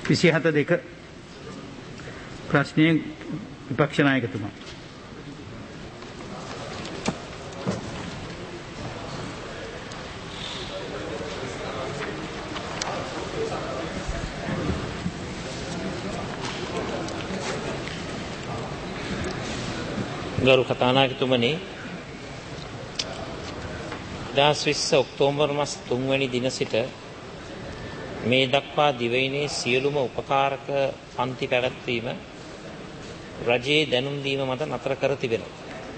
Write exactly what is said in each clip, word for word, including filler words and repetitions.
විසිහත දෙක ප්‍රශ්නයෙන් විපක්ෂ නායකතුමා. ගරු කතානායකතුමනි, දෙදහස් විස්ස ඔක්තෝබර් මාස තුන්වැනි දින සිට මේ දක්වා දිවයිනේ සියලුම උපකාරක පන්ති පැවැත්වීම රජයේ දැනුම් දීම මත නතර කර තිබෙනවා.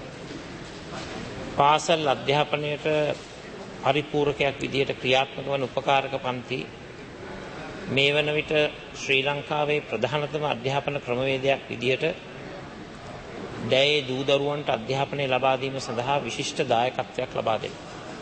පාසල් අධ්‍යාපනයට පරිපූර්ණකයක් විදියට ක්‍රියාත්මක වන උපකාරක පන්ති මේ වන විට ශ්‍රී ලංකාවේ ප්‍රධානතම අධ්‍යාපන ක්‍රමවේදයක් විදියට දැයේ දූ දරුවන්ට අධ්‍යාපනය ලබා දීම සඳහා විශිෂ්ට දායකත්වයක් ලබා දෙනවා.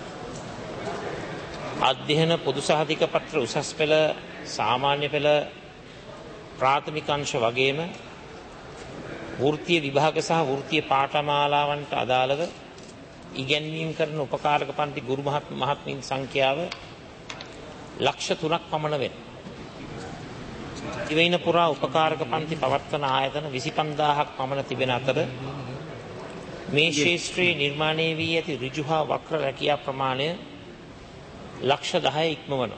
අධ්‍යයන පොදු සහතික පත්‍ර උසස් පෙළ, සාමාන්‍ය පෙළ, ප්‍රාථමික අංශ වගේම වෘත්තීය විභාග සහ වෘත්තීය පාඨමාලාවන්ට අදාළව ඉගැන්වීම් කරන උපකාරක පන්ති ගුරු මහත්මීන් සංඛ්‍යාව ලක්ෂ තුනක් පමණ වෙනවා. දිවයින පුරා උපකාරක පන්ති පවත්වන ආයතන විසි පන්දාහක් පමණ තිබෙන අතර මේ ක්ෂේත්‍රයේ නිර්මාණය වී ඇති ඍජු හා වක්‍ර රැකියා ප්‍රමාණය ලක්ෂ දහය ඉක්මවනවා.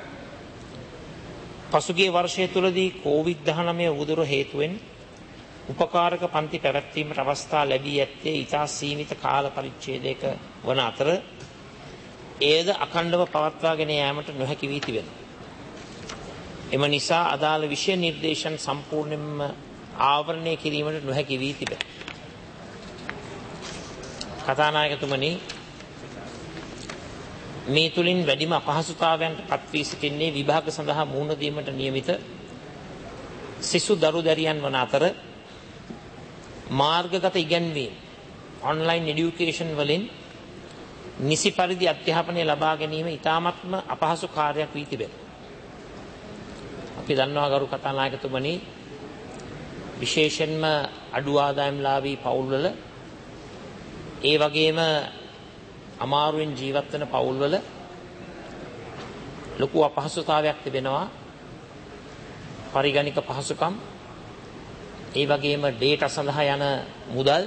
පසුගිය වර්ෂය තුළදී කොවිඩ් දහනවය උදුර හේතුවෙන් උපකාරක පන්ති පැවැත්වීමට අවස්ථා ලැබී ඇත්තේ ඉතා සීමිත කාල පරිච්ඡේදයක වන අතර එයද අඛණ්ඩව පවත්වාගෙන යාමට නොහැකි වී තිබෙනවා. එම නිසා අදාළ විෂය නිර්දේශන සම්පූර්ණයෙන්ම ආවරණය කිරීමට නොහැකි වී තිබේ. කතානායකතුමනි, මේ තුලින් වැඩිම අපහසුතාවයන්ට පත් වී සිටින්නේ විභාග සඳහා මුහුණ දීමට නියමිත සිසු දරු දැරියන් වන අතර මාර්ගගත ඉගැන්වීම් ඔන්ලයින් එඩියුකේෂන් වලින් නිසි පරිදි අධ්‍යාපනය ලබා ගැනීම ඉතාමත්ම අපහසු කාර්යයක් වී තිබේ. අපි දන්නවා ගරු කතානායකතුමනි, විශේෂයෙන්ම අඩු ආදායම්ලාභී පවුල්වල ඒ වගේම අමාරුවෙන් ජීවත් වෙන පවුල්වල ලොකු අපහසුතාවයක් තිබෙනවා. පරිගණික පහසුකම්, ඒ වගේම ඩේටා සඳහා යන මුදල්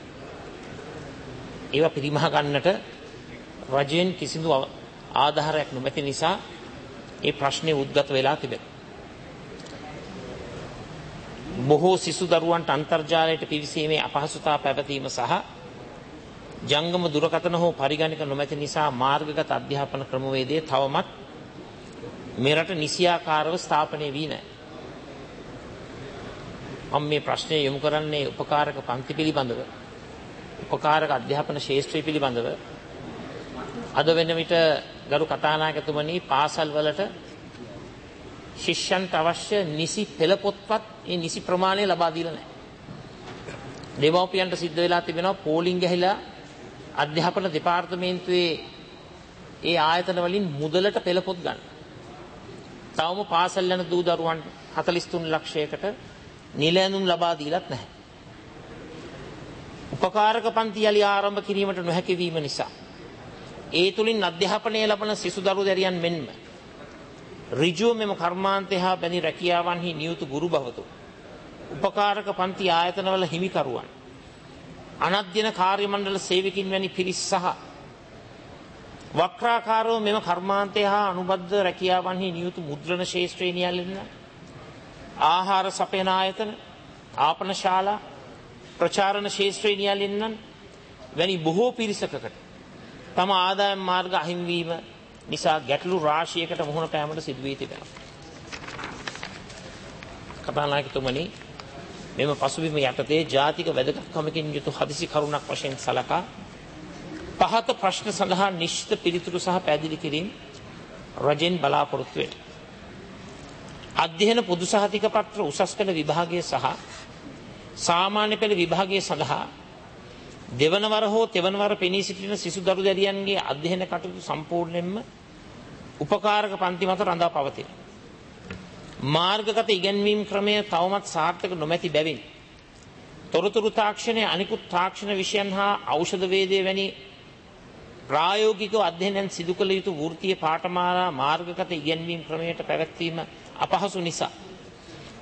ඒවා පිරිමහ ගන්නට රජයෙන් කිසිදු ආධාරයක් නොමැති නිසා ඒ ප්‍රශ්නේ උද්ගත වෙලා තිබෙනවා. බොහෝ සිසු දරුවන්ට අන්තර්ජාලයට පිවිසීමේ අපහසුතාව පැවතීම සහ ජංගම දුරකථන හෝ පරිගණක නොමැති නිසා මාර්ගගත අධ්‍යාපන ක්‍රමවේදය තවමත් මෙරට නිසියාකාරව ස්ථාපනය වී නැහැ. මම මේ ප්‍රශ්නය යොමු කරන්නේ උපකාරක පන්ති පිළිබඳව, උපකාරක අධ්‍යාපන ශාස්ත්‍රය පිළිබඳව. අද වෙන විට ගරු කතානායකතුමනි, පාසල් වලට ශිෂ්‍යන්ට අවශ්‍ය නිසි පෙළ පොත්පත් ඒ නිසි ප්‍රමාණය ලබා දීලා නැහැ. දෙමව්පියන්ට සිද්ධ වෙලා තිබෙනවා පෝලිං ගහලා අධ්‍යාපන දෙපාර්තමේන්තුවේ ඒ ආයතන වලින් මුදලට පෙළ පොත් ගන්න. තවම පාසල් යන දූ දරුවන් හතළිස් තුන් ලක්ෂයකට නිල ඇඳුම් ලබා දීලත් නැහැ. උපකාරක පන්ති යලි ආරම්භ කිරීමට නොහැකි වීම නිසා ඒ තුලින් අධ්‍යාපනය ලබන සිසු දරු දැරියන් මෙන්ම ඍජුව මෙම කර්මාන්තය හා බැඳි රැකියාවන්හි නියුතු ගුරු භවතු, උපකාරක පන්ති ආයතනවල හිමිකරුවන්, අනධ්‍යන කාර්ය මණ්ඩල සේවකින් වැනි පිරිස් සහ වක්‍රාකාරව මෙම කර්මාන්තය හා අනුබද්ධ රැකියාවන්හි නියුතු මුද්‍රණ ශාස්ත්‍රයේ නියැලෙන ආහාර සපයන ආයතන, ආපන ශාලා, ප්‍රචාරණ ශාස්ත්‍රයේ නියැලෙන්නන් වැනි බොහෝ පිරිසකට තම ආදායම් මාර්ග අහිමිවීම නිසා ගැටලු රාශියකට මුහුණ පෑමට සිදු වී තිබෙනවා. කතානායකතුමනි, මෙම පසුබිම යටතේ ජාතික වැදගත්කමකින් යුතු හදිසි කරුණක් වශයෙන් සලකා පහත ප්‍රශ්න සඳහා නිශ්චිත පිළිතුරු සහ පැහැදිලි කිරීම රජෙන් බලාපොරොත්තු වෙනවා. අධ්‍යයන පොදු සහතික පත්‍ර උසස් පෙළ විභාගය සහ සාමාන්‍ය පෙළ විභාගය සඳහා දෙවන වර හෝ තෙවන වර පෙනී සිටින සිසු දරු දැරියන්ගේ අධ්‍යයන කටයුතු සම්පූර්ණයෙන්ම උපකාරක පන්ති මත රඳා පවතින. මාර්ගගත ඉගැන්වීම් ක්‍රමය තවමත් සාර්ථක නොමැති බැවින් තොරතුරු තාක්ෂණය, අනිකුත් තාක්ෂණ විෂයන් හා ඖෂධ වේදය වැනි ප්‍රායෝගිකව අධ්‍යයනයන් සිදු කළ යුතු වෘත්තීය පාඨමාලා මාර්ගගත ඉගැන්වීම් ක්‍රමයට පැවැත්වීම අපහසු නිසා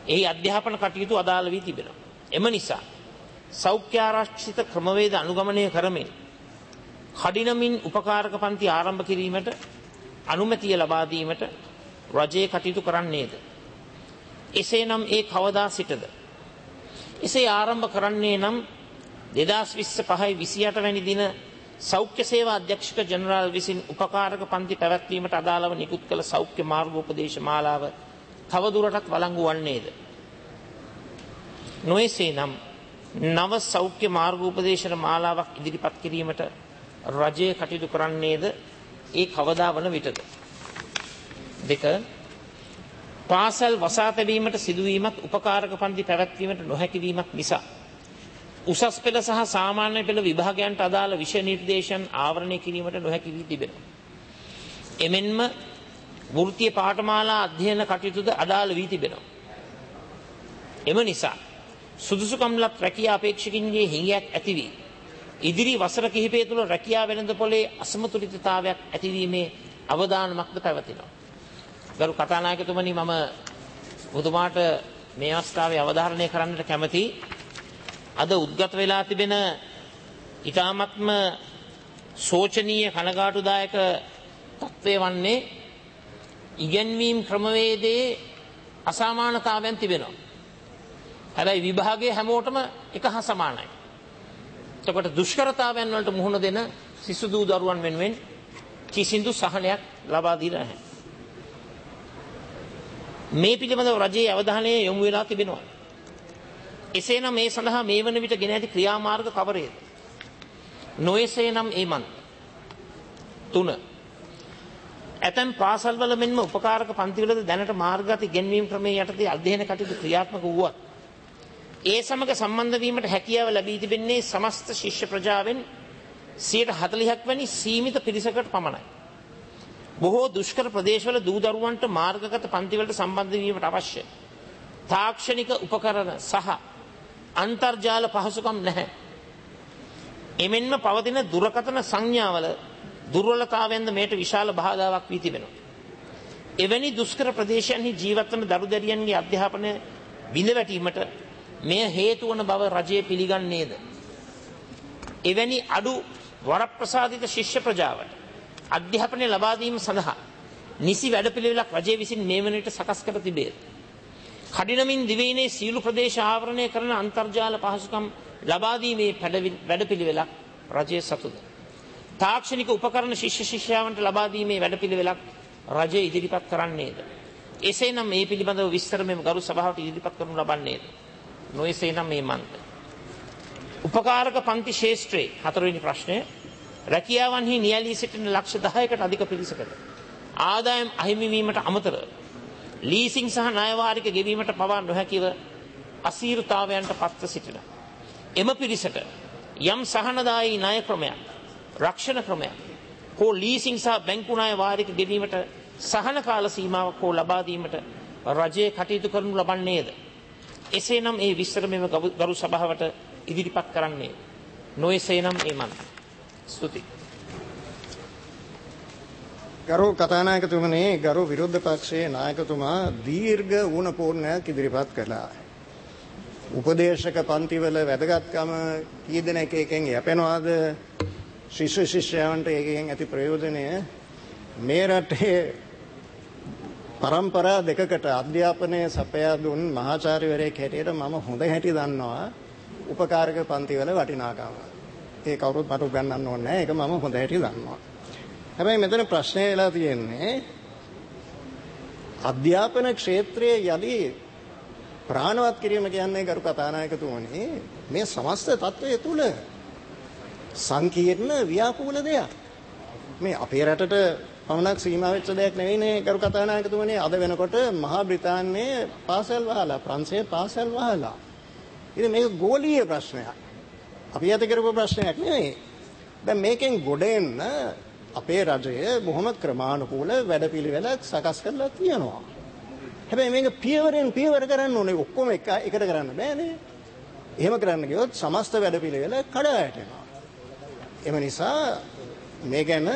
එහි අධ්‍යාපන කටයුතු අදාළ වී තිබෙනවා. එම නිසා සෞඛ්‍ය ආරක්ෂිත ක්‍රමවේද අනුගමනය කරමින් කඩිනමින් උපකාරක පන්ති ආරම්භ කිරීමට අනුමැතිය ලබා දීමට රජය කටයුතු කරන්නේද? එසේනම් ඒ කවදා සිටද? එසේ ආරම්භ කරන්නේ නම් දෙදාස් විස්ස පහයි විසිඅට වැනි දින සෞඛ්‍ය සේවා අධ්‍යක්ෂක ජනරාල් විසින් උපකාරක පන්ති පැවැත්වීමට අදාළව නිකුත් කළ සෞඛ්‍ය මාර්ගෝපදේශ මාලාව තවදුරටත් වළංගු වන්නේද? නොයසේනම් නව සෞඛ්‍ය මාර්ගෝපදේශන මාලාවක් ඉදිරිපත් කිරීමට රජය කටයුතු කරන්නේද? ඒ කවදා වන විටද? දෙක පාසල් වසා තැබීමට සිදුවීමත් උපකාරක පන්ති පැවැත්වීමට නොහැකි වීමත් නිසා උසස් පෙළ සහ සාමාන්‍ය පෙළ විභාගයන්ට අදාළ විෂය නිර්දේශන ආවරණය කිරීමට නොහැකි වී තිබෙනවා. එමෙන්ම වෘත්තීය පාඨමාලා අධ්‍යයන කටයුතුද අදාළ වී තිබෙනවා. එම නිසා සුදුසුකම්ලත් රැකියා අපේක්ෂකින්ගේ හිඟයක් ඇති වී ඉදිරි වසර කිහිපය තුළ රැකියා වෙළඳපොලේ අසමතුලිතතාවයක් ඇතිවීමේ අවදානමක්ද පැවතිනවා. ගරු කතානායකතුමනි, මම ඔබතුමාට මේ අවස්ථාවේ අවධාරණය කරන්නට කැමතියි. අද උද්ගත වෙලා තිබෙන ඊ타මත්ම සෝචනීය කනගාටුදායක තත්ත්වය වන්නේ ඉගෙනීම් ක්‍රමවේදයේ අසමානතාවයන් තිබෙනවා. හැබැයි විභාගයේ හැමෝටම එක හා සමානයි. එතකොට දුෂ්කරතාවයන් වලට මුහුණ දෙන සිසු දූ දරුවන් වෙනුවෙන් කිසිදු සහනයක් ලබා දී නැහැ. මේ පිළිබඳව රජයේ අවධානය යොමු වෙලා තිබෙනවා. එසේනම් මේ සඳහා මේ වන විට ගෙන ඇති ක්‍රියාමාර්ග කවරේද? නොයසේනම් ඒ මන් තුන ඇතැම් පාසල්වල මෙන්ම උපකාරක පන්තිවලද දැනට මාර්ගගත ඉගෙනීම් ක්‍රමයේ යටතේ අධ්‍යයන කටයුතු ක්‍රියාත්මක වුවත් ඒ සමග සම්බන්ධ වීමට හැකියාව ලැබී තිබෙන්නේ සමස්ත ශිෂ්‍ය ප්‍රජාවෙන් සියයට හතළිහක් වැනි සීමිත පිරිසකට පමණයි. බොහෝ දුෂ්කර ප්‍රදේශවල දූ දරුවන්ට මාර්ගගත පන්තිවලට සම්බන්ධ වීමට අවශ්‍ය තාක්ෂණික උපකරණ සහ අන්තර්ජාල පහසුකම් නැහැ. එමෙන්ම පවතින දුරකථන සංඥාවල දුර්වලතාවයෙන්ද මේට විශාල බාධාවක් වී තිබෙනවා. එවැනි දුෂ්කර ප්‍රදේශයන්හි ජීවත් වන දරු දැරියන්ගේ අධ්‍යාපනය බිඳවැටීමට මෙය හේතු වන බව රජය පිළිගන්නේද? එවැනි අඩු වරප්‍රසාදිත ශිෂ්‍ය ප්‍රජාවට අධ්‍යාපනය ලබා දීම සඳහා නිසි වැඩපිළිවෙලක් රජය විසින් මේ වන විට සකස් කර තිබේ. කඩිනමින් දිවයිනේ සීළු ප්‍රදේශ ආවරණය කරන අන්තර්ජාල පහසුකම් ලබා දීමේ වැඩපිළිවෙලක් රජය සතුද? තාක්ෂණික උපකරණ ශිෂ්‍ය ශිෂ්‍යාවන්ට ලබා දීමේ වැඩපිළිවෙලක් රජය ඉදිරිපත් කරන්නේද? එසේනම් මේ පිළිබඳව විස්තර මෙම ගරු සභාවට ඉදිරිපත් කරනු ලබන්නේද? නොයසේනම් මේ මන්ද. උපකාරක පන්ති ශේෂ්ත්‍රයේ හතරවෙනි ප්‍රශ්නය රැකියාවන්හි නියැලී සිටින ලක්ෂ දහයකට අධික පිරිසකට ආදායම් අහිමි වීමට අමතරව ලීසිං සහ ණයවාරික ගෙවීමට පවා නොහැකිව අසීරුතාවයන්ට පත්ව සිටින එම පිරිසට යම් සහනදායී ණය ක්‍රමයක්, රක්ෂණ ක්‍රමයක් හෝ ලීසිං සහ බැංකු ණය වාරික ගෙවීමට සහන කාල සීමාවක් හෝ ලබා දීමට රජය කටයුතු කරනු ලබන්නේද? එසේනම් ඒ විස්තර මෙම ගරු සභාවට ඉදිරිපත් කරන්නේ. නොයසේනම් ඒ මන්. ස්තුතියි. ගරු කතානායකතුමනි, ගරු විරුද්ධ පක්ෂයේ නායකතුමා දීර්ඝ වුණපූර්ණයක් ඉදිරිපත් කළා. උපදේශක පන්තිවල වැදගත්කම කී දෙනෙක් එකෙන් යැපෙනවාද? ශිෂ්‍ය ශිෂ්‍යයන්ට එකෙන් ඇති ප්‍රයෝජනය මේ රටේ පරම්පරා දෙකකට අධ්‍යාපනය සපයා දුන් මහාචාර්යවරයෙක් හැටියට මම හොඳ හැටි දන්නවා උපකාරක පන්තිවල වටිනාකම. ඒ කවුරුත් මට උගන්වන්න ඕනේ නැහැ. ඒක මම හොඳ හැටි දන්නවා. හැබැයි මෙතන ප්‍රශ්නේ වෙලා තියෙන්නේ අධ්‍යාපන ක්ෂේත්‍රයේ යලි ප්‍රාණවත් කිරීම කියන්නේ ගරු කතානායකතුමනි මේ සමස්ත තත්ත්වය තුල සංකීර්ණ ව්‍යාකූල දෙයක්. මේ අපේ රටට පමණක් සීමා වෙච්ච දෙයක් නෙවෙයිනේ ගරු කතානායකතුමනි. අද වෙනකොට මහා බ්‍රිතාන්‍යයේ පාසල් වහලා, ප්‍රංශයේ පාසල් වහලා. ඉතින් මේක ගෝලීය ප්‍රශ්නයක්. අපි ඇති කරපු ප්‍රශ්නයක් නෙවෙයි. දැන් මේකෙන් ගොඩ එන්න අපේ රජය බොහොම ක්‍රමානුකූල වැඩපිළිවෙලක් සකස් කරලා තියෙනවා. හැබැයි මේක පියවරෙන් පියවර කරන්න ඕනේ. ඔක්කොම එක එකට කරන්න බෑනේ. එහෙම කරන්න ගියොත් සමස්ත වැඩපිළිවෙල කඩා වැටෙනවා. එම නිසා මේ ගැන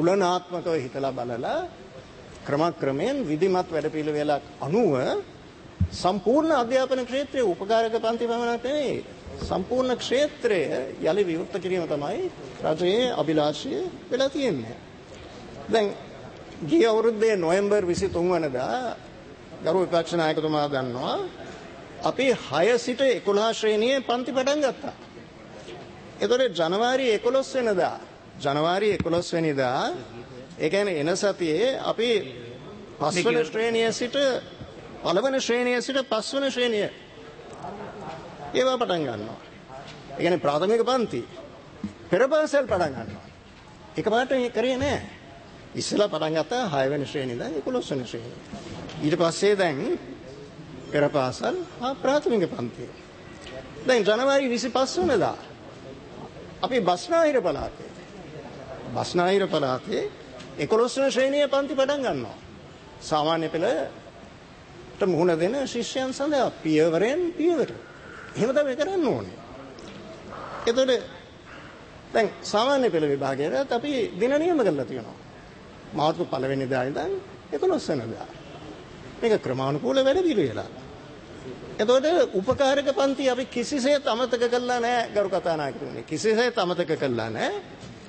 තුලනාත්මකව හිතලා බලලා ක්‍රමක්‍රමයෙන් විධිමත් වැඩපිළිවෙලක් අනුව සම්පූර්ණ අධ්‍යාපන ක්ෂේත්‍රයේ උපකාරක පන්ති පමණක් නෙවෙයි සම්පූර්ණ ක්ෂේත්‍රය යලි විවෘත කිරීම තමයි රජයේ අභිලාෂය වෙලා තියෙන්නේ. දැන් ගිය අවුරුද්දේ නොවැම්බර් විසිතුන් වෙනිදා ගරු විපක්ෂ නායකතුමා දන්නවා අපි හය සිට එකොළහ ශ්‍රේණියේ පන්ති පටන් ගත්තා. ඒතකොට ජනවාරි එකොළොස් වෙනිදා ජනවාරි එකොළොස් වෙනිදා ඒ කියන්නේ එන සතියේ අපි පස්වන ශ්‍රේණිය සිට පළවෙනි ශ්‍රේණිය සිට පස්වන ශ්‍රේණිය ඒවා පටන් ගන්නවා. ඒ කියන්නේ ප්‍රාථමික පන්ති පෙර පාසල් පටන් ගන්නවා. එකපාරට මේ කරේ නෑ. ඉස්සෙල්ලා පටන් ගත්තා හය වෙනි ශ්‍රේණිය ඉඳන් එකොළොස් වෙනි ශ්‍රේණිය. ඊට පස්සේ දැන් පෙර පාසල් හා ප්‍රාථමික පන්ති. දැන් ජනවාරි විසිපහ වෙනිදා අපි බස්නාහිර පළාතේ බස්නාහිර පළාතේ එකොළොස් වෙනි ශ්‍රේණියේ පන්ති පටන් ගන්නවා. සාමාන්‍ය පෙළට මුහුණ දෙන ශිෂ්‍යයන් සඳහා පියවරෙන් පියවර. එහෙම තමයි කරන්න ඕනේ. එතකොට දැන් සාමාන්‍ය පෙළ විභාගයට අපි දින නියම කරලා තියෙනවා. මාර්තු පළවෙනිදා ඉඳන් එකොළොස් වෙනිදා. මේක ක්‍රමානුකූල වැඩ පිළිවෙලක්. එතකොට උපකාරක පන්ති අපි කිසිසේත් අමතක කළා නැහැ ගරු කතානායකතුමනි. කිසිසේත් අමතක කළා නැහැ.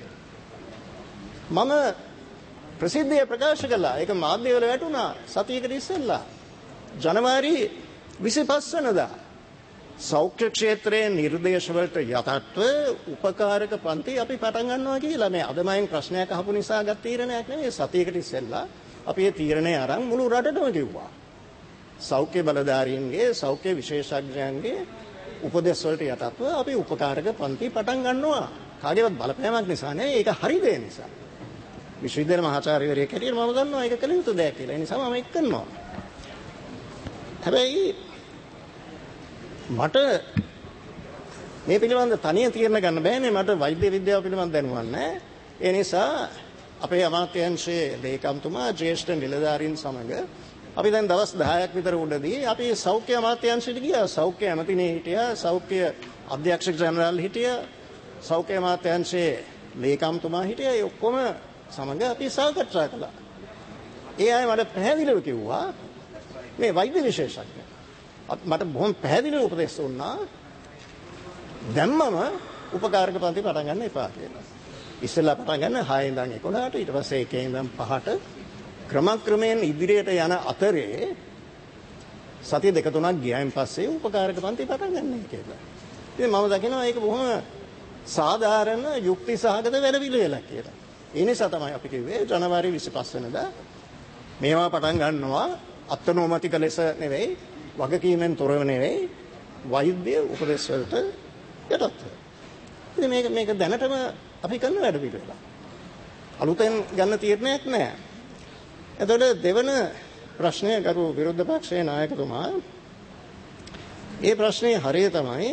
මම ප්‍රසිද්ධිය ප්‍රකාශ කළා. ඒක මාධ්‍යවල වැටුණා සතියකට ඉස්සෙල්ලා. ජනවාරි විසිපහ වෙනිදා සෞඛ්‍ය ක්ෂේත්‍රයේ නිර්දේශ වලට යටත්ව උපකාරක පන්ති අපි පටන් ගන්නවා කියලා. මේ අද මම ප්‍රශ්නයක් අහපු නිසා ගත් තීරණයක් නෙවෙයි. සතියකට ඉස්සෙල්ලා අපි මේ තීරණය අරන් මුළු රටටම කිව්වා. සෞඛ්‍ය බලධාරීන්ගේ සෞඛ්‍ය විශේෂඥයන්ගේ උපදෙස් වලට යටත්ව අපි උපකාරක පන්ති පටන් ගන්නවා. කාගේවත් බලපෑමක් නිසා නෙවෙයි. ඒක හරි දේ නිසා. විශ්වවිද්‍යාල මහාචාර්යවරයෙක් හැටියට මම දන්නවා ඒක කළ යුතු දෙයක් කියලා. ඒ නිසා මම ඒක කරනවා. හැබැයි මට මේ පිළිබඳ තනිය තීරණ ගන්න බෑනේ. මට වෛද්‍ය විද්‍යාව පිළිබඳ දැනුමක් නැහැ. ඒ නිසා අපේ අමාත්‍යාංශයේ ලේකම්තුමා ජ්‍යෙෂ්ඨ නිලධාරීන් සමග අපි දැන් දවස් දහයක් විතර උඩදී අපි සෞඛ්‍ය අමාත්‍යාංශයට ගියා. සෞඛ්‍ය ඇමතිනේ හිටියා, සෞඛ්‍ය අධ්‍යක්ෂක ජනරාල් හිටියා, සෞඛ්‍ය අමාත්‍යාංශයේ ලේකම්තුමා හිටියා. ඒ ඔක්කොම සමග අපි සාකච්ඡා කළා. ඒ අය මට පැහැදිලිව කිව්වා මේ වෛද්‍ය විශේෂඥ මට බොහොම පැහැදිලිව උපදෙස් දුන්නා දැම්මම උපකාරක පන්ති පටන් ගන්න එපා කියලා. ඉස්සෙල්ලා පටන් ගන්න හය ඉඳන් එකොළහට ඊට පස්සේ එකේ ඉඳන් පහට ක්‍රමක්‍රමයෙන් ඉදිරියට යන අතරේ සතිය දෙක තුනක් ගියයින් පස්සේ උපකාරක පන්ති පටන් ගන්න කියලා. ඉතින් මම දකිනවා ඒක බොහොම සාධාරණ යුක්ති සහගත වැඩ පිළිවෙලක් කියලා. ඒ නිසා තමයි අපි කිව්වේ ජනවාරි විසිපහ වෙනිදා මේවා පටන් ගන්නවා අත්නෝමතික ලෙස නෙවෙයි, වගකීමෙන් තොරව නෙවෙයි, වෛද්‍ය උපදෙස් වලට යටත්ව. ඉතින් මේක මේක දැනටම අපි කරන වැඩ පිළිවෙල. අලුතෙන් ගන්න තීරණයක් නෑ. එතකොට දෙවන ප්‍රශ්නය කරු විරුද්ධ පක්ෂයේ නායකතුමා ඒ ප්‍රශ්නේ හරිය තමයි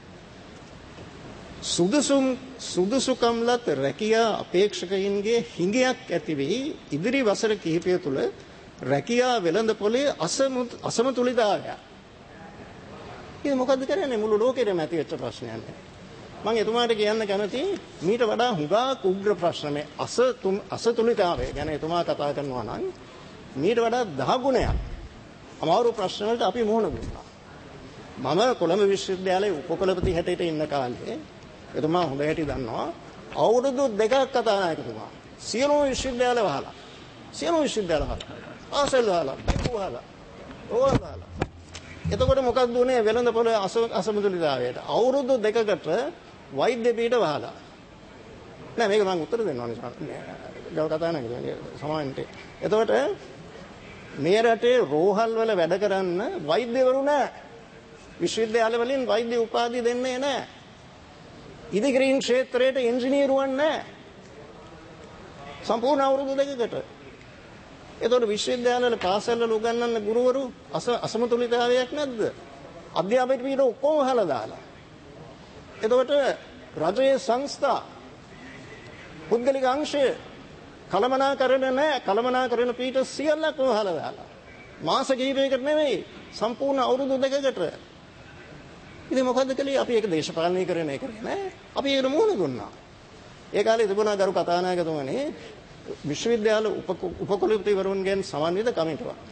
සුදුසුම් සුදුසුකම්ලත් රැකියා අපේක්ෂකයින්ගේ හිඟයක් ඇති වී ඉදිරි වසර කිහිපය තුළ රැකියා වෙළඳපොලේ අසමතුලිතතාවය. ඉතින් මොකද්ද කරන්නේ? මුළු ලෝකෙටම ඇති වෙච්ච ප්‍රශ්නයක් නේ. මම එතුමාට කියන්න කැමතියි මීට වඩා හුඟක් උග්‍ර ප්‍රශ්න මේ අසතුලිතතාවය ගැන එතුමා කතා කරනවා නම් මීට වඩා දහ ගුණයක් අමාරු ප්‍රශ්න වලට අපි මුහුණ දුන්නා. මම කොළඹ විශ්වවිද්‍යාලයේ උපකුලපති හැටියට ඉන්න කාලේ එතුමා හොඳ හැටි දන්නවා අවුරුදු දෙකක් කතානායකතුමා සියලුම විශ්වවිද්‍යාල වහලා සියලුම විශ්වවිද්‍යාල වහලා ආසල් වහලා බැංකු වහලා ඕවා වහලා. එතකොට මොකක්ද උනේ වෙළඳපොළ අසමතුලිතතාවයට අවුරුදු දෙකකට වෛද්‍ය පීඨ වහලා. නෑ මේක මම උත්තර දෙන්න ඕනේ ගව කතානායකතුමා සමාවෙන්ට. එතකොට මේ රටේ රෝහල් වල වැඩ කරන්න වෛද්‍යවරු නෑ. විශ්වවිද්‍යාල වලින් වෛද්‍ය උපාධි දෙන්නේ නැහැ. ඉදිකිරීම් ක්ෂේත්‍රයට ඉංජිනේරුවන් නැහැ. සම්පූර්ණ අවුරුදු දෙකකට. එතකොට විශ්වවිද්‍යාලවල පාසල්වල උගන්වන්න ගුරුවරු අසමතුලිතතාවයක් නැද්ද? අධ්‍යාපන පීඨ ඔක්කොම වහලා දාලා. එතකොට රජයේ සංස්ථා පුද්ගලික අංශය කළමනාකරන නැහැ. කළමනාකරන පීඨ සියල්ලක්ම වහලා දාලා. මාස කිහිපයකට නෙමෙයි සම්පූර්ණ අවුරුදු දෙකකට. ඉතින් මොකද්ද කළේ? අපි ඒක දේශපාලනීකරණය කරේ නෑ. අපි ඒකට මුහුණ දුන්නා. ඒ කාලේ තිබුණා ගරු කතානායකතුමනි විශ්වවිද්‍යාල උපකුලපතිවරුන්ගෙන් සමන්විත කමිටුවක්.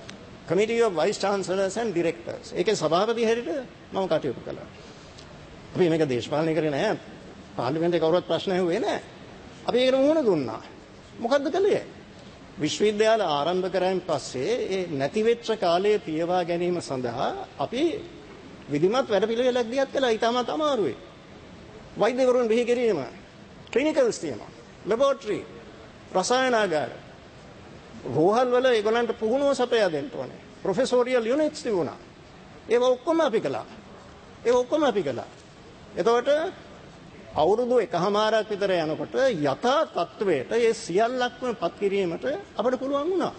Committee of Vice Chancellors and Directors. ඒකේ සභාපති හැටියට මම කටයුතු කළා. අපි මේක දේශපාලනය කරේ නැහැ. පාර්ලිමේන්තුවේ කවුරුත් ප්‍රශ්න ඇහුවේ නැහැ. අපි ඒකට මුහුණ දුන්නා. මොකද්ද කළේ? විශ්වවිද්‍යාල ආරම්භ කරායින් පස්සේ ඒ නැති වෙච්ච කාලයේ පියවා ගැනීම සඳහා අපි විධිමත් වැඩපිළිවෙලක් දියත් කළා. ඊටමත් අමාරුයි. වෛද්‍යවරුන් බිහි කිරීම, ක්ලිනිකල්ස් තියෙනවා, ලැබොරටරි, රසායනාගාර, රෝහල් වල ඒගොල්ලන්ට පුහුණුව සපයා දෙන්න ඕනේ. ප්‍රොෆෙසෝරියල් යුනිට්ස් තිබුණා. ඒව ඔක්කොම අපි කළා. ඒව ඔක්කොම අපි කළා. එතකොට අවුරුදු එකහමාරක් විතර යනකොට යථා තත්වයට ඒ සියල්ලක්ම පත් කිරීමට අපිට පුළුවන් වුණා.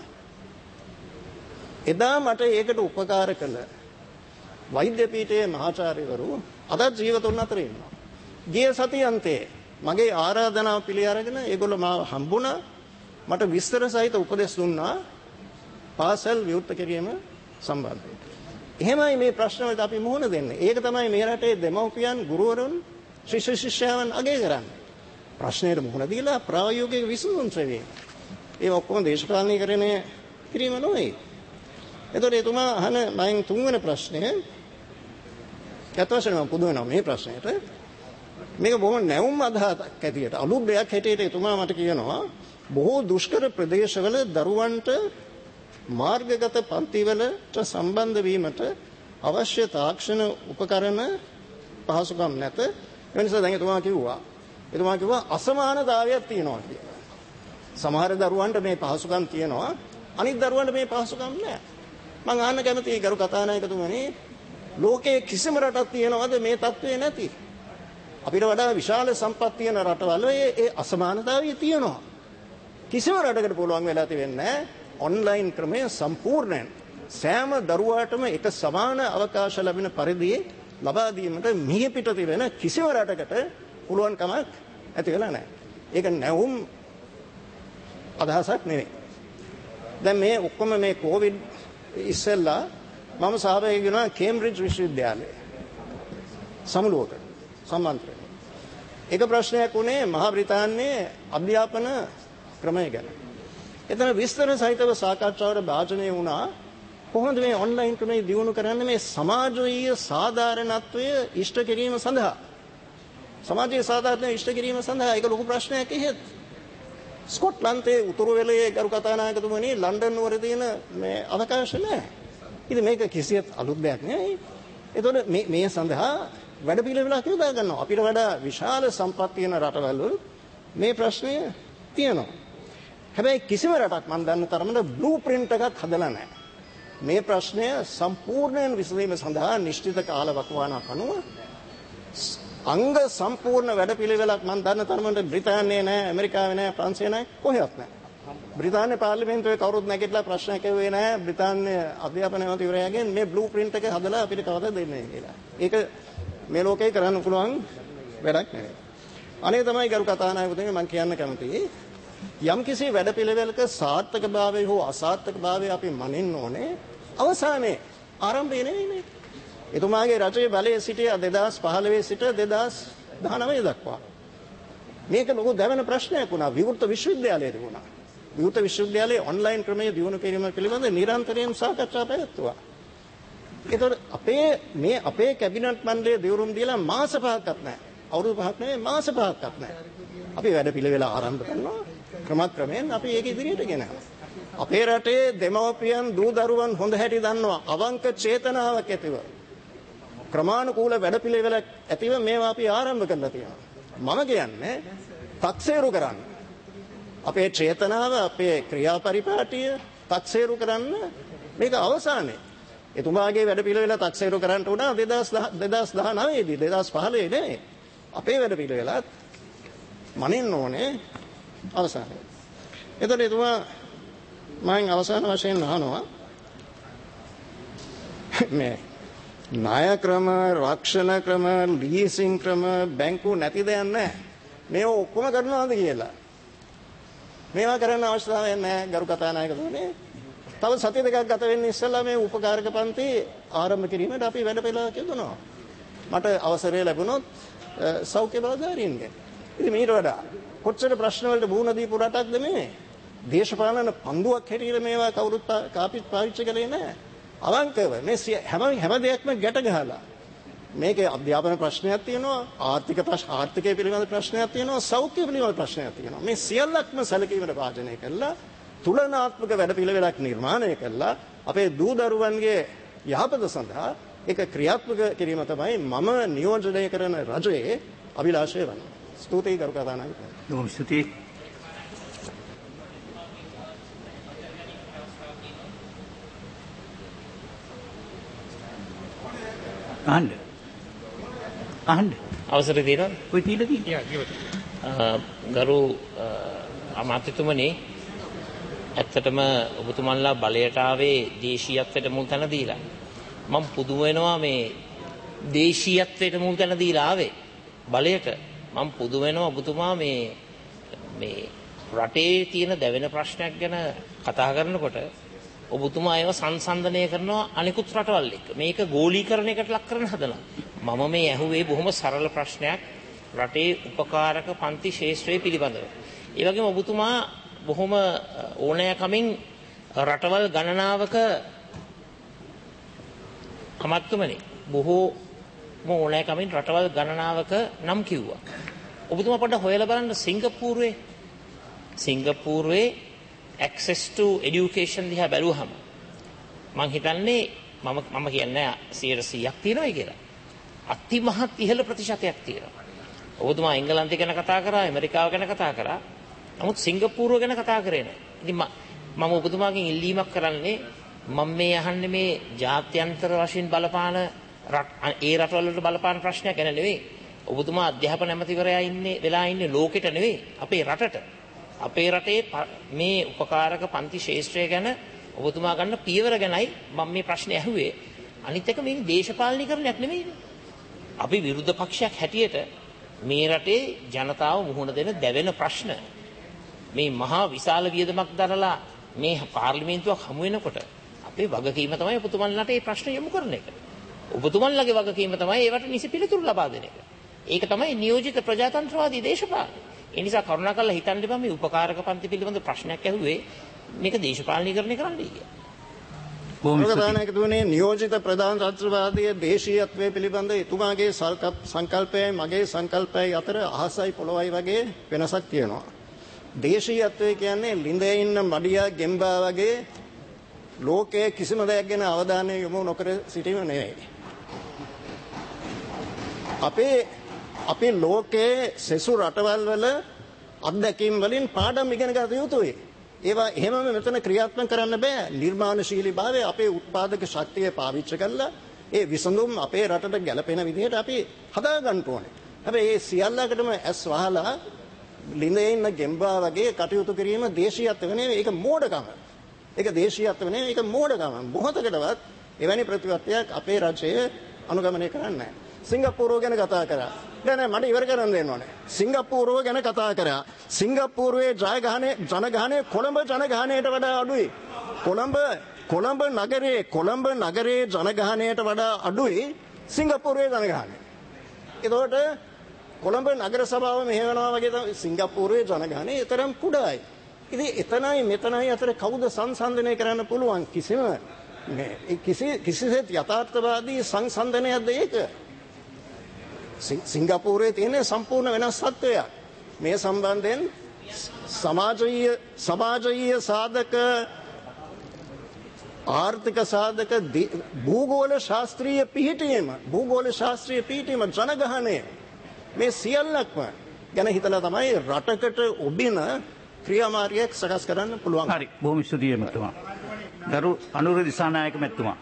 එදා මට ඒකට උපකාර කළ වෛද්‍ය පීඨයේ මහාචාර්යවරු අදත් ජීවතුන් අතර ඉන්නවා. ගිය සතියන්තේ මගේ ආරාධනාව පිළි අරගෙන ඒගොල්ලෝ මාව හම්බුණා. මට විස්තර සහිත උපදෙස් දුන්නා පාසල් විවෘත කිරීම සම්බන්ධයෙන්. එහෙමයි මේ ප්‍රශ්න වලට අපි මුහුණ දෙන්නේ. ඒක තමයි මේ රටේ දෙමව්පියන්, ගුරුවරුන්, ශිෂ්‍ය ශිෂ්‍යාවන් අගය කරන්නේ. ප්‍රශ්නෙට මුහුණ දීලා ප්‍රායෝගික විසඳුම් සෙවීම. ඒ ඔක්කොම දේශපාලනීකරණය කිරීම නෙවෙයි. එතකොට එතුමා අහන මයින් තුන්වෙනි ප්‍රශ්නය කතවසන පුදු වෙනවා මේ ප්‍රශ්නෙට. මේක බොහොම නැවුම් අදහසක් ඇටියට අලුත් දෙයක් හැටියට එතුමා මට කියනවා බොහෝ දුෂ්කර ප්‍රදේශවල දරුවන්ට මාර්ගගත පන්තිවලට සම්බන්ධ වීමට අවශ්‍ය තාක්ෂණ උපකරණ පහසුකම් නැත. ඒ නිසා දැන් එතුමා කිව්වා එතුමා කිව්වා අසමානතාවයක් තියෙනවා කියලා. සමහර දරුවන්ට මේ පහසුකම් තියෙනවා, අනිත් දරුවන්ට මේ පහසුකම් නැහැ. මම අහන්න කැමතියි ගරු කතානායකතුමනි, ලෝකයේ කිසිම රටක් තියෙනවද මේ තත්ත්වය නැති? අපිට වඩා විශාල සම්පත් තියෙන රටවල ඒ අසමානතාවය තියෙනවා. කිසිම රටකට පුළුවන් වෙලා තිබෙන්නේ ඔන්ලයින් ක්‍රමය සම්පූර්ණයෙන් සෑම දරුවාටම එක සමාන අවකාශ ලැබෙන පරිදි ලබා දීමට මිහ පිට තිබෙන කිසිම රටකට පුළුවන් කමක් ඇති වෙලා නැහැ. ඒක නැවුම් අදහසක් නෙවෙයි. දැන් මේ ඔක්කොම මේ කොවිඩ් ඉස්සෙල්ලා මම සහභාගී වුණා කේම්බ්‍රිජ් විශ්වවිද්‍යාලයේ සමුළුවක සම්මන්ත්‍රණය. එක ප්‍රශ්නයක් උනේ මහා බ්‍රිතාන්‍යයේ අධ්‍යාපන ක්‍රමය ගැන. එතන විස්තර සහිතව සාකච්ඡාවට භාජනය වුණා කොහොමද මේ ඔන්ලයින් ක්‍රමය දියුණු කරන්නේ මේ සමාජීය සාධාරණත්වය ඉෂ්ට කිරීම සඳහා. සමාජීය සාධාරණත්වය ඉෂ්ට කිරීම සඳහා ඒක ලොකු ප්‍රශ්නයක් එහෙත්. ස්කොට්ලන්තයේ උතුරු වෙලේ ගරු කතානායකතුමනි ලන්ඩන් නුවර තියෙන මේ අවකාශ නැහැ. ඉතින් මේක කිසියත් අලුත් දෙයක් නෙවෙයි. ඒතකොට මේ මේ සඳහා වැඩ පිළිවෙලක් යොදා ගන්නවා. අපිට වඩා විශාල සම්පත් තියෙන රටවල් මේ ප්‍රශ්නය තියෙනවා. හැබැයි කිසිම රටක් මම දන්න තරමට බ්ලූ ප්‍රින්ට් එකක් හදලා නැහැ. මේ ප්‍රශ්නය සම්පූර්ණයෙන් විසඳීම සඳහා නිශ්චිත කාල වකවානුවක් අනුව අංග සම්පූර්ණ වැඩපිළිවෙලක් මම දන්න තරමට බ්‍රිතාන්‍යයේ නැහැ, ඇමරිකාවේ නැහැ, ප්‍රංශයේ නැහැ, කොහෙවත් නැහැ. බ්‍රිතාන්‍ය පාර්ලිමේන්තුවේ කවුරුත් නැගිටලා ප්‍රශ්නයක් ඇහුවේ නැහැ බ්‍රිතාන්‍ය අධ්‍යාපන මන්ත්‍රීවරයාගෙන් මේ බ්ලූ ප්‍රින්ට් එක හදලා අපිට කවදාද දෙන්නේ කියලා. ඒක මේ ලෝකේ කරන්න පුළුවන් වැඩක් නෙවෙයි. අනේ තමයි ගරු කතානායකතුමනි මම කියන්න කැමතියි. යම් කිසි වැඩපිළිවෙලක සාර්ථකභාවය හෝ අසාර්ථකභාවය අපි මනින්න ඕනේ අවසානයේ ආරම්භයේ නෙවෙයිනේ. එතුමාගේ රජයේ බලයේ සිටිය දෙදාස් පහළොව සිට දෙදාස් දහනවය දක්වා මේක ලොකු දැවෙන ප්‍රශ්නයක් වුණා. විවෘත විශ්වවිද්‍යාලයේ තිබුණා. විවෘත විශ්වවිද්‍යාලයේ ඔන්ලයින් ක්‍රමයේ දියුණු කිරීම පිළිබඳ නිරන්තරයෙන් සාකච්ඡා පැවැත්වුවා. ඒතකොට අපේ මේ අපේ කැබිනට් මණ්ඩලයේ දියුරුම් දීලා මාස පහක්වත් නැහැ. අවුරුදු පහක් නෙවෙයි මාස පහක්වත් නැහැ. අපි වැඩ පිළිවෙල ආරම්භ කරනවා. ක්‍රමක්‍රමයෙන් අපි ඒක ඉදිරියට ගෙනනවා. අපේ රටේ දෙමව්පියන් දූ දරුවන් හොඳ හැටි දන්නවා. අවංක චේතනාවක් ඇතිව ක්‍රමානුකූල වැඩපිළිවෙලක් ඇතිව මේවා අපි ආරම්භ කරලා තියෙනවා. මම කියන්නේ තක්සේරු කරන්න. අපේ චේතනාව, අපේ ක්‍රියාපරිපාටිය තක්සේරු කරන්න මේක අවසානයේ. එතුමාගේ වැඩපිළිවෙල තක්සේරු කරන්න උනා දෙදාස් දහනවය දී දෙදාස් පහළොව නෙවෙයි. අපේ වැඩපිළිවෙලත් මනින්න ඕනේ අවසානයේ. එතකොට එතුමා මම අවසාන වශයෙන් අහනවා මේ ණය ක්‍රම, රක්ෂණ ක්‍රම, ලීසින් ක්‍රම, බැංකු නැති දෙයක් නැහැ. මේව ඔක්කොම කරනවාද කියලා. මේවා කරන්න අවශ්‍යතාවයක් නැහැ ගරු කතානායකතුමනි. තව සති දෙකක් ගත වෙන්න ඉස්සෙල්ලා මේ උපකාරක පන්ති ආරම්භ කිරීමට අපි වැඩ පිළිවෙලක් යොදනවා. මට අවසරය ලැබුණොත් සෞඛ්‍ය බලධාරීන්ගෙන්. ඉතින් මීට වඩා කොච්චර ප්‍රශ්න වලට මුහුණ දීපු රටක්ද මේ? දේශපාලන පන්දුවක් හැටියට මේවා කවුරුත් කාපිත් පාවිච්චි කරේ නැහැ. අවංකව මේ හැම හැම දෙයක්ම ගැට ගහලා මේකේ අධ්‍යාපන ප්‍රශ්නයක් තියෙනවා, ආර්ථික ප්‍රශ්න ආර්ථිකය පිළිබඳ ප්‍රශ්නයක් තියෙනවා, සෞඛ්‍ය පිළිබඳ ප්‍රශ්නයක් තියෙනවා. මේ සියල්ලක්ම සැලකීමට භාජනය කළා තුලනාත්මක වැඩපිළිවෙලක් නිර්මාණය කළා අපේ දූ දරුවන්ගේ යහපත සඳහා ඒක ක්‍රියාත්මක කිරීම තමයි මම නියෝජනය කරන රජයේ අභිලාෂය වන්නේ. ස්තුතියි ගරු කතානායක. බොහොම ස්තුතියි. අහන්න. අහන්න. අවසර දෙනවා. ඔය තීලා තියෙනවා. ගරු අමාත්‍යතුමනි ඇත්තටම ඔබතුමන්ලා බලයට ආවේ දේශීයත්වයට මුල් තැන දීලා. මම පුදුම වෙනවා මේ දේශීයත්වයට මුල් තැන දීලා ආවේ බලයට. මම පුදුම වෙනවා ඔබතුමා මේ මේ රටේ තියෙන දැවෙන ප්‍රශ්නයක් ගැන කතා කරනකොට ඔබතුමා ඒව සංසන්දනය කරනවා අනිකුත් රටවල් එක්ක. මේක ගෝලීකරණයකට ලක් කරන්න හදනවා. මම මේ ඇහුවේ බොහොම සරල ප්‍රශ්නයක් රටේ උපකාරක පන්ති ශාස්ත්‍රයේ පිළිබඳව. ඒ වගේම ඔබතුමා බොහොම ඕනෑකමින් රටවල් ගණනාවක අමාත්‍යතුමනි බොහෝම ඕනෑකමින් රටවල් ගණනාවක නම් කිව්වා. ඔබතුමා පොඩ්ඩක් හොයලා බලන්න සිංගප්පූරුවේ සිංගප්පූරුවේ access to education දිහා බැලුවහම මම හිතන්නේ මම මම කියන්නේ සියයට සීයක් තියෙනවා කියලා. අතිමහත් ඉහළ ප්‍රතිශතයක් තියෙනවා. ඔබතුමා එංගලන්තය ගැන කතා කරා, ඇමරිකාව ගැන කතා කරා. නමුත් සිංගප්පූරුව ගැන කතා කරේ නැහැ. ඉතින් මම ඔබතුමාගෙන් ඉල්ලීමක් කරන්නේ මම මේ අහන්නේ මේ ජාත්‍යන්තර වශයෙන් බලපාන ඒ රටවල වලට බලපාන ප්‍රශ්නයක් ගැන නෙවෙයි. ඔබතුමා අධ්‍යාපන ඇමතිවරයා ඉන්නේ වෙලා ඉන්නේ ලෝකෙට නෙවෙයි අපේ රටට. අපේ රටේ මේ උපකාරක පන්ති ශාස්ත්‍රය ගැන ඔබතුමා ගන්න පියවර ගැනයි මම මේ ප්‍රශ්නේ ඇහුවේ. අනිත් එක මේක දේශපාලනීකරණයක් නෙමෙයිනේ. අපි විරුද්ධ පක්ෂයක් හැටියට මේ රටේ ජනතාව මුහුණ දෙන දැවෙන ප්‍රශ්න මේ මහා විශාල වියදමක් දරලා මේ පාර්ලිමේන්තුවක් හමු වෙනකොට අපේ වගකීම තමයි ඔබතුමන්ලාට මේ ප්‍රශ්න යොමු කරන එක. ඔබතුමන්ලගේ වගකීම තමයි ඒවට නිසි පිළිතුරු ලබා දෙන එක. ඒක තමයි නියෝජිත ප්‍රජාතන්ත්‍රවාදී දේශපාලනය. ඒ නිසා කරුණාකරලා හිතන්න එපා මේ උපකාරක පන්ති පිළිබඳ ප්‍රශ්නයක් ඇහුවේ මේක දේශපාලනීකරණය කරන්නයි කියලා. ප්‍රධානකතුමනේ නියෝජිත ප්‍රජාතන්ත්‍රවාදී දේශීයත්වයේ පිළිබඳ එතුමාගේ සංකල්පයයි මගේ සංකල්පයයි අතර අහසයි පොළොවයි වගේ වෙනසක් තියෙනවා. දේශීයත්වය කියන්නේ ළිඳේ ඉන්න මඩියා ගෙම්බා වගේ ලෝකයේ කිසිම දෙයක් ගැන අවධානය යොමු නොකර සිටීම නෙවෙයි. අපේ අපේ ලෝකයේ සෙසු රටවල් වල අත්දැකීම් වලින් පාඩම් ඉගෙන ගත යුතුයි. ඒවා එහෙමම මෙතන ක්‍රියාත්මක කරන්න බෑ. නිර්මාණශීලීභාවය අපේ උත්පාදක ශක්තිය පාවිච්චි කරලා ඒ විසඳුම් අපේ රටට ගැලපෙන විදිහට අපි හදා ගන්න ඕනේ. හැබැයි මේ සියල්ලකටම ඇස් වහලා ළිඳේ ඉන්න ගෙම්බා වගේ කටයුතු කිරීම දේශීයත්ව නෙවෙයි. ඒක මෝඩකම. ඒක දේශීයත්ව නෙවෙයි. ඒක මෝඩකම. මොහොතකටවත් එවැනි ප්‍රතිපත්තියක් අපේ රජය අනුගමනය කරන්නේ නැහැ. සිංගප්පූරුව ගැන කතා කරා. නෑ නෑ මට ඉවර කරන්න දෙන්න ඕනේ. සිංගප්පූරුව ගැන කතා කරා. සිංගප්පූරුවේ ජයගහනේ ජනගහනය කොළඹ ජනගහනයට වඩා අඩුයි. කොළඹ කොළඹ නගරයේ කොළඹ නගරයේ ජනගහනයට වඩා අඩුයි සිංගප්පූරුවේ ජනගහනය. ඒතකොට කොළඹ නගර සභාව මෙහෙවනවා වගේ තමයි සිංගප්පූරුවේ ජනගහනය ඊතරම් කුඩායි. ඉතින් එතනයි මෙතනයි අතර කවුද සංසන්දනය කරන්න පුළුවන් කිසිම මේ කිසි කිසිසේත් යථාර්ථවාදී සංසන්දනයක්ද ඒක? සිංගප්පූරුවේ තියෙන සම්පූර්ණ වෙනස් තත්ත්වයක්. මේ සම්බන්ධයෙන් සමාජීය සමාජීය සාධක ආර්ථික සාධක භූගෝල ශාස්ත්‍රීය පිහිටීම භූගෝල ශාස්ත්‍රීය පිහිටීම ජනගහනය මේ සියල්ලක්ම ගැන හිතලා තමයි රටකට ඔබින ක්‍රියාමාර්ගයක් සකස් කරන්න පුළුවන්. හරි බොහොම ස්තුතියි මැතිතුමා. ගරු අනුර දිසානායක මැතිතුමා.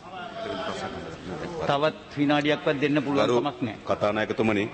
තවත් විනාඩියක්වත් දෙන්න පුළුවන් කමක් නැහැ. කතානායකතුමනි.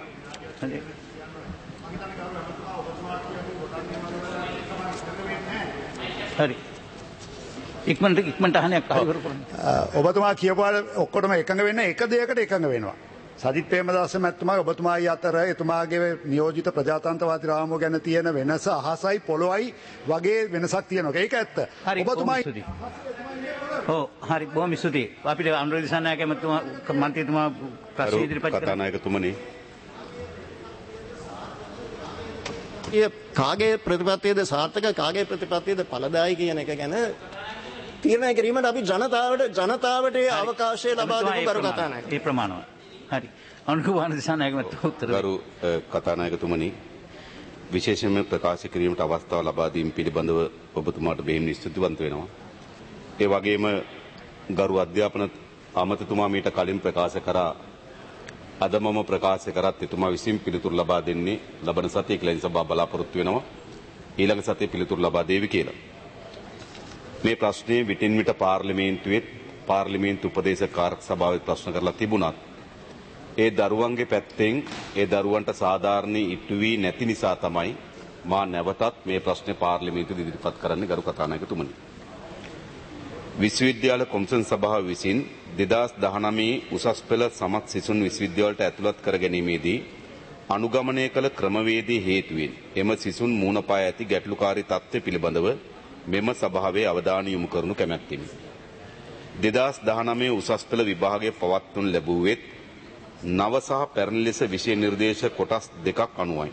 හරි. ඉක්මනට ඉක්මනට අහන්නක් අහවර කරන්න. ඔබතුමා කියපුවා ඔක්කොටම එකඟ වෙන්න එක දෙයකට එකඟ වෙනවා. සජිත් ප්‍රේමදාස මැතිතුමා ඔබතුමායි අතර එතුමාගේ නියෝජිත ප්‍රජාතන්ත්‍රවාදී රාමුව ගැන තියෙන වෙනස අහසයි පොළොවයි වගේ වෙනසක් තියෙනවා. ඒක ඇත්ත. ඔබතුමායි ඔව් හරි බොහොම ස්තුතියි. අපිට අනුර දිසානායක මැතිතුමා මන්ත්‍රීතුමා ප්‍රශ්න ඉදිරිපත් කරා. කතානායකතුමනි. ඒ කාගේ ප්‍රතිපත්තියද සාර්ථක කාගේ ප්‍රතිපත්තියද ඵලදායී කියන එක ගැන තීරණය කිරීමට අපි ජනතාවට ජනතාවට ඒ අවකාශය ලබා දෙමු කරු කතානායක. ඒ ප්‍රමාණවත්. හරි. අනුකූල දිසානායක මහත්මයා උත්තර ගරු කතානායකතුමනි විශේෂයෙන්ම ප්‍රකාශ කිරීමට අවස්ථාව ලබා දීම පිළිබඳව ඔබතුමාට බෙහෙවින් ස්තුතිවන්ත වෙනවා. ඒ වගේම ගරු අධ්‍යාපන අමාත්‍යතුමා මීට කලින් ප්‍රකාශ කරා අද මම ප්‍රකාශ කරත් එතුමා විසින් පිළිතුරු ලබා දෙන්නේ ලබන සතියේ කියලා සභාව බලාපොරොත්තු වෙනවා. ඊළඟ සතියේ පිළිතුරු ලබා දෙවි කියලා. මේ ප්‍රශ්නේ විටින් විට පාර්ලිමේන්තුවේ පාර්ලිමේන්තු උපදේශක කාර්ය සභාවේ ප්‍රශ්න කරලා තිබුණත් ඒ දරුවන්ගේ පැත්තෙන් ඒ දරුවන්ට සාධාරණ ඉටු වී නැති නිසා තමයි මා නැවතත් මේ ප්‍රශ්නේ පාර්ලිමේන්තුවේ ඉදිරිපත් කරන්න ගරු කතානායකතුමනි. විශ්වවිද්‍යාල කොමිෂන් සභාව විසින් දෙදාස් දහනවය උසස් පෙළ සමත් සිසුන් විශ්වවිද්‍යාලයට ඇතුළත් කර ගැනීමේදී අනුගමනය කළ ක්‍රමවේදයේ හේතුවෙන් එම සිසුන් මුහුණ පා ඇති ගැටලුකාරී තත්ත්වය පිළිබඳව මෙම සභාවේ අවධානය යොමු කරනු කැමැත්තෙමි. දෙදාස් දහනවය උසස් පෙළ විභාගය පවත්වනු ලැබුවෙත් නව සහ පැරණි ලෙස විෂය නිර්දේශ කොටස් දෙකක් අනුවයි.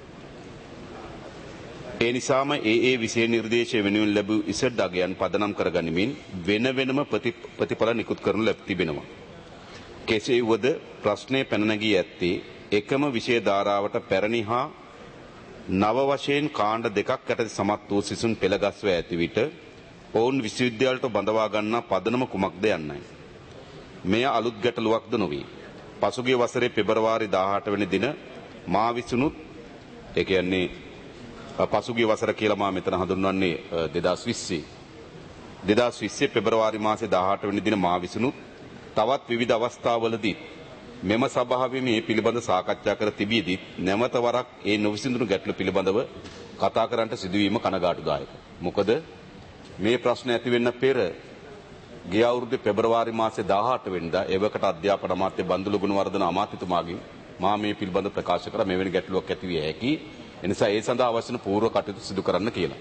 ඒ නිසාම ඒ ඒ විෂය නිර්දේශය වෙනුවෙන් ලැබූ ඉසඩ් අගයන් පදනම් කරගනිමින් වෙන වෙනම ප්‍රතිඵල නිකුත් කරනු ලැබ තිබෙනවා. කෙසේ වුවද ප්‍රශ්නය පැන නැගී ඇත්තේ එකම විෂය ධාරාවට පැරණි හා නව වශයෙන් කාණ්ඩ දෙකක් යටතේ සමත් වූ සිසුන් පෙළගස්ව ඇති විට ඔවුන් විශ්වවිද්‍යාලයට බඳවා ගන්නා පදනම කුමක්ද යන්නයි. මෙය අලුත් ගැටලුවක්ද නොවේ. පසුගිය වසරේ පෙබරවාරි දාහට වෙනි දින මා විසිනුත් ඒ කියන්නේ පසුගිය වසර කියලා මා මෙතන හඳුන්වන්නේ දෙදාස් විස්සේ දෙදාස් විස්සේ පෙබරවාරි මාසේ දාහට වෙනි දින මා විසිනුත් තවත් විවිධ අවස්ථාවලදී මෙම සභාවේ මේ පිළිබඳ සාකච්ඡා කර තිබීදී නැවත වරක් ඒ නොවිසඳුණු ගැටලු පිළිබඳව කතා කරන්නට සිදුවීම කනගාටුදායකයි. මොකද මේ ප්‍රශ්න ඇති වෙන්න පෙර ගිය අවුරුද්දේ පෙබරවාරි මාසේ දාහට වෙනිදා එවකට අධ්‍යාපන අමාත්‍ය බන්දුල ගුණවර්ධන අමාත්‍යතුමාගෙන් මා මේ පිළිබඳ ප්‍රකාශ කරා මෙවැනි ගැටලුවක් ඇති විය හැකි. එනිසා ඒ සඳහා අවශ්‍ය වන පූර්ව කටයුතු සිදු කරන්න කියලා.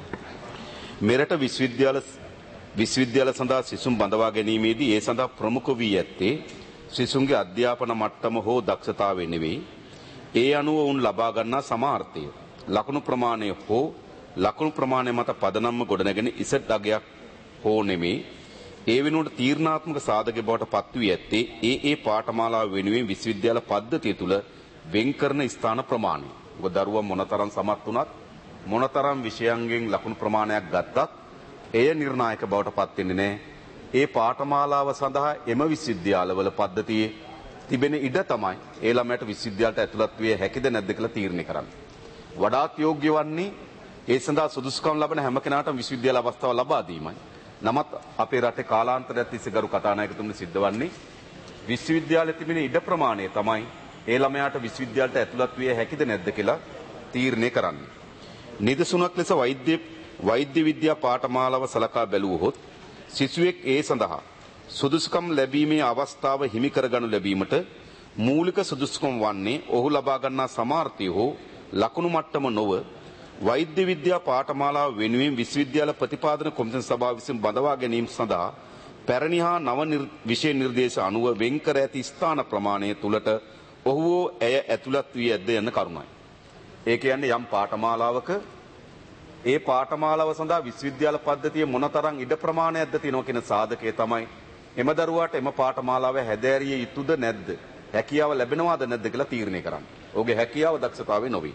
මෙරට විශ්වවිද්‍යාල විශ්වවිද්‍යාල සඳහා සිසුන් බඳවා ගැනීමේදී ඒ සඳහා ප්‍රමුඛ වී ඇත්තේ සිසුන්ගේ අධ්‍යාපන මට්ටම හෝ දක්ෂතාවය නෙවෙයි. ඒ අනුව වුන් ලබා ගන්නා සමාර්ථය, ලකුණු ප්‍රමාණය හෝ ලකුණු ප්‍රමාණය මත පදනම්ම ගොඩනැගෙන ඉසඩ් අගයක් හෝ නෙමෙයි. ඒ වෙනුවට තීරණාත්මක සාධක බවට පත් වී ඇත්තේ ඒ ඒ පාඨමාලාව වෙනුවෙන් විශ්වවිද්‍යාල පද්ධතිය තුළ වෙන් කරන ස්ථාන ප්‍රමාණය. ඔබ දරුවා මොනතරම් සමත් වුණත් මොනතරම් විෂයන්ගෙන් ලකුණු ප්‍රමාණයක් ගත්තත් එය නිර්ණායක බවට පත් වෙන්නේ නැහැ. ඒ පාඨමාලාව සඳහා එම විශ්වවිද්‍යාලවල පද්ධතියේ තිබෙන ඉඩ තමයි ඒ ළමයට විශ්වවිද්‍යාලයට ඇතුළත් විය හැකිද නැද්ද කියලා තීරණය කරන්නේ. වඩාත් යෝග්‍ය වන්නේ ඒ සඳහා සුදුසුකම් ලබන හැම කෙනාටම විශ්වවිද්‍යාල අවස්ථාව ලබා දීමයි. නමුත් අපේ රටේ කාලාන්තරයක් තිස්සේ ගරු කතානායකතුමනි සිද්ධ වන්නේ විශ්වවිද්‍යාලයේ තිබෙන ඉඩ ප්‍රමාණය තමයි ඒ ළමයාට විශ්වවිද්‍යාලයට ඇතුළත් විය හැකිද නැද්ද කියලා තීරණය කරන්නේ. නිදසුනක් ලෙස වෛද්‍ය වෛද්‍ය විද්‍යා පාඨමාලාව සලකා බැලුවහොත් සිසුවෙක් ඒ සඳහා සුදුසුකම් ලැබීමේ අවස්ථාව හිමි කරගනු ලැබීමට මූලික සුදුසුකම් වන්නේ ඔහු ලබා ගන්නා සමාර්ථය හෝ ලකුණු මට්ටම නොව වෛද්‍ය විද්‍යා පාඨමාලාව වෙනුවෙන් විශ්වවිද්‍යාල ප්‍රතිපාදන කොමිෂන් සභාව විසින් බඳවා ගැනීම සඳහා පැරණි හා නව විෂය නිර්දේශ අනුව වෙන් කර ඇති ස්ථාන ප්‍රමාණය තුලට ඔහු ඇය ඇතුළත් වී ඇද්ද යන කරුණයි. ඒ කියන්නේ යම් පාඨමාලාවක ඒ පාඨමාලාව සඳහා විශ්වවිද්‍යාල පද්ධතියේ මොනතරම් ඉඩ ප්‍රමාණයක්ද තියෙනවා කියන සාධකය තමයි එම දරුවාට එම පාඨමාලාව හැදෑරිය යුතුද නැද්ද, හැකියාව ලැබෙනවාද නැද්ද කියලා තීරණය කරන්න. ඔහුගේ හැකියාව දක්ෂතාවය නොවේ.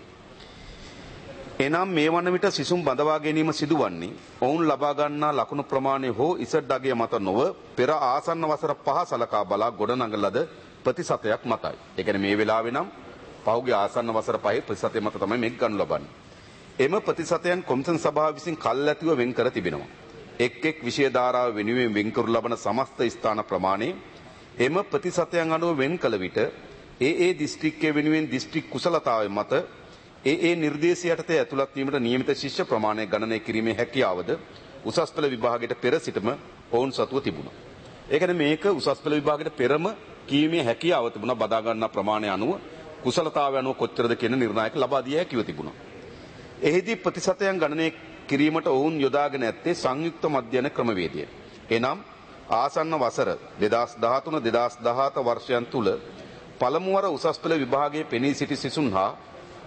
එනම් මේ වන විට සිසුන් බඳවා ගැනීම සිදුවන්නේ ඔවුන් ලබා ගන්නා ලකුණු ප්‍රමාණය හෝ ඉසඩ් අගය මත නොව පෙර ආසන්න වසර පහ සලකා බලා ගොඩනඟන ලද ප්‍රතිශතයක් මතයි. ඒ කියන්නේ මේ වෙලාවේ නම් පහුගිය ආසන්න වසර පහේ ප්‍රතිශතය මත තමයි මේක ගන්නු ලබන්නේ. එම ප්‍රතිශතයන් කොමිෂන් සභාව විසින් කල්ැතිව වෙන් කර තිබෙනවා. එක් එක් විෂය ධාරාව වෙනුවෙන් වෙන් කරු ලබන සමස්ත ස්ථාන ප්‍රමාණය එම ප්‍රතිශතයන් අනුව වෙන් කළ විට ඒ ඒ දිස්ත්‍රික්කයේ වෙනුවෙන් දිස්ත්‍රික් කුසලතාවය මත ඒ ඒ නිර්දේශය යටතේ ඇතුළත් වීමට නියමිත ශිෂ්‍ය ප්‍රමාණය ගණනය කිරීමේ හැකියාවද උසස් පෙළ විභාගයට පෙර සිටම ඔවුන් සතුව තිබුණා. ඒ කියන්නේ මේක උසස් පෙළ විභාගයට පෙරම කීමේ හැකියාව තිබුණා. බදා ගන්නා ප්‍රමාණය අනුව කුසලතාවය අනුව කොච්චරද කියන නිර්ණායක ලබා දිය හැකිව තිබුණා. එහිදී ප්‍රතිශතයන් ගණනය කිරීමට ඔවුන් යොදාගෙන ඇත්තේ සංයුක්ත මධ්‍යයන ක්‍රමවේදය. එනම් ආසන්න වසර දෙදාස් දහතුන දෙදාස් දහහත වර්ෂයන් තුල පළමු වර උසස් පෙළ විභාගයේ පෙනී සිටි සිසුන් හා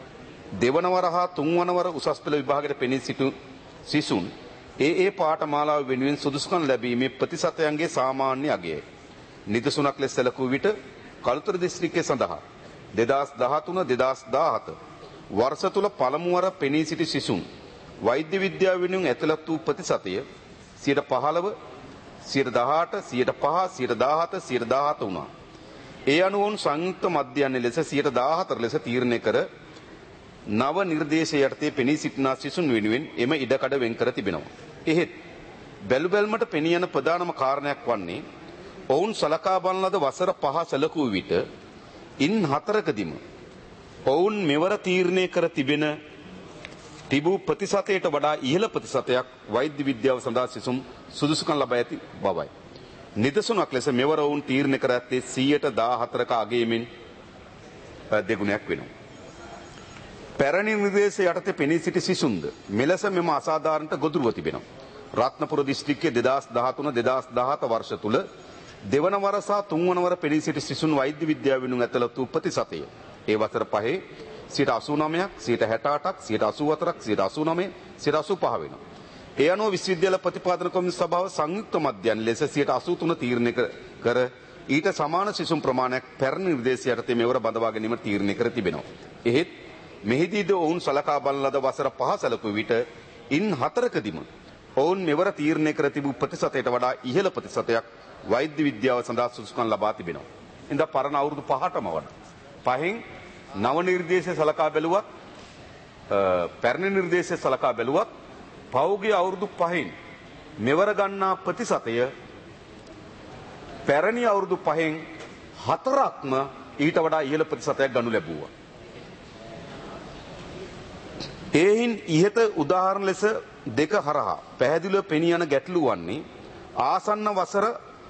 දෙවනවර හා තුන්වනවර උසස් පෙළ විභාගයට පෙනී සිටු සිසුන් ඒ ඒ පාඨමාලාව වෙනුවෙන් සුදුසුකම් ලැබීමේ ප්‍රතිශතයන්ගේ සාමාන්‍ය අගයයි. නිදසුනක් ලෙස සැලකූ විට කළුතර දිස්ත්‍රික්කයේ සඳහා දෙදාස් දහතුන දෙදාස් දාහත වර්ෂ තුල පළමු වර පෙනී සිටි සිසුන් වෛද්‍ය විද්‍යාව වෙනුවෙන් ඇතුළත් වූ ප්‍රතිශතය සියයට පහළව, සියයට දහඅට, සියයට පහ, සියයට දහහත, සියයට දහහත වුණා. ඒ අනුව වුන් සංයුක්ත මධ්‍යයන්‍ය ලෙස සියයට දහහතර ලෙස තීරණය කර නව නිර්දේශ යටතේ පෙනී සිටිනා සිසුන් වෙනුවෙන් එම ඉඩකඩ වෙන් කර තිබෙනවා. එහෙත් බැලු බැල්මට පෙනී යන ප්‍රධානම කාරණයක් වන්නේ ඔවුන් සලකා බලන ලද වසර පහ සැලකූ විට ඉන් හතරකදීම ඔවුන් මෙවර තීරණය කර තිබෙන තිබූ ප්‍රතිශතයට වඩා ඉහළ ප්‍රතිශතයක් වෛද්‍ය විද්‍යාව සඳහා සිසුන් සුදුසුකම් ලබා ඇති බවයි. නිදසුනක් ලෙස මෙවර ඔවුන් තීරණය කර ඇත්තේ සියයට දාහතරක අගයමින් දෙගුණයක් වෙනවා. පැරණි නිර්දේශ යටතේ පෙනී සිටි සිසුන්ද මෙලෙස මෙම අසාධාරණට ගොදුරුව තිබෙනවා. රත්නපුර දිස්ත්‍රික්කයේ දෙදාස් දහතුන දෙදාස් දහහත වර්ෂ තුල දෙවන වර සහ තුන්වන වර පෙනී සිටි සිසුන් වෛද්‍ය විද්‍යාව වෙනුවෙන් ඇතුළත් වූ ප්‍රතිශතය ඒ වසර පහේ සියයට අසූ නවයක්, සියයට හැට අටක්, සියයට අසූ හතරක්, සියයට අසූ නවය, සියයට අසූ පහ වෙනවා. ඒ අනුව විශ්වවිද්‍යාල ප්‍රතිපාදන කොමිසම සභාව සංයුක්ත මධ්‍යයන් ලෙස සියයට අසූ තුන තීරණය කර ඊට සමාන සිසුන් ප්‍රමාණයක් පැරණි නිර්දේශ යටතේ මෙවර බඳවා ගැනීම තීරණය කර තිබෙනවා. එහෙත් මෙහිදීද ඔවුන් සලකා බලන ලද වසර පහ සැලකුව විට ඉන් හතරකදීම ඔවුන් මෙවර තීරණය කර තිබූ ප්‍රතිශතයට වඩා ඉහළ ප්‍රතිශතයක් වෛද්‍ය විද්‍යාව සඳහා සුදුසුකම් ලබා තිබෙනවා. ඉතින් පරණ අවුරුදු පහටම වඩා පහෙන් නව නිර්දේශය සලකා බැලුවත් පැරණි නිර්දේශය සලකා බැලුවත් පෞගේ අවුරුදු පහෙන් මෙවර ගන්නා ප්‍රතිශතය පැරණි අවුරුදු පහෙන් හතරක්ම ඊට වඩා ඉහළ ප්‍රතිශතයක් ගනු ලැබුවා. එයින් ඉහත උදාහරණ ලෙස දෙක හරහා පැහැදිලිව පෙනී යන ගැටලු වන්නේ ආසන්න වසර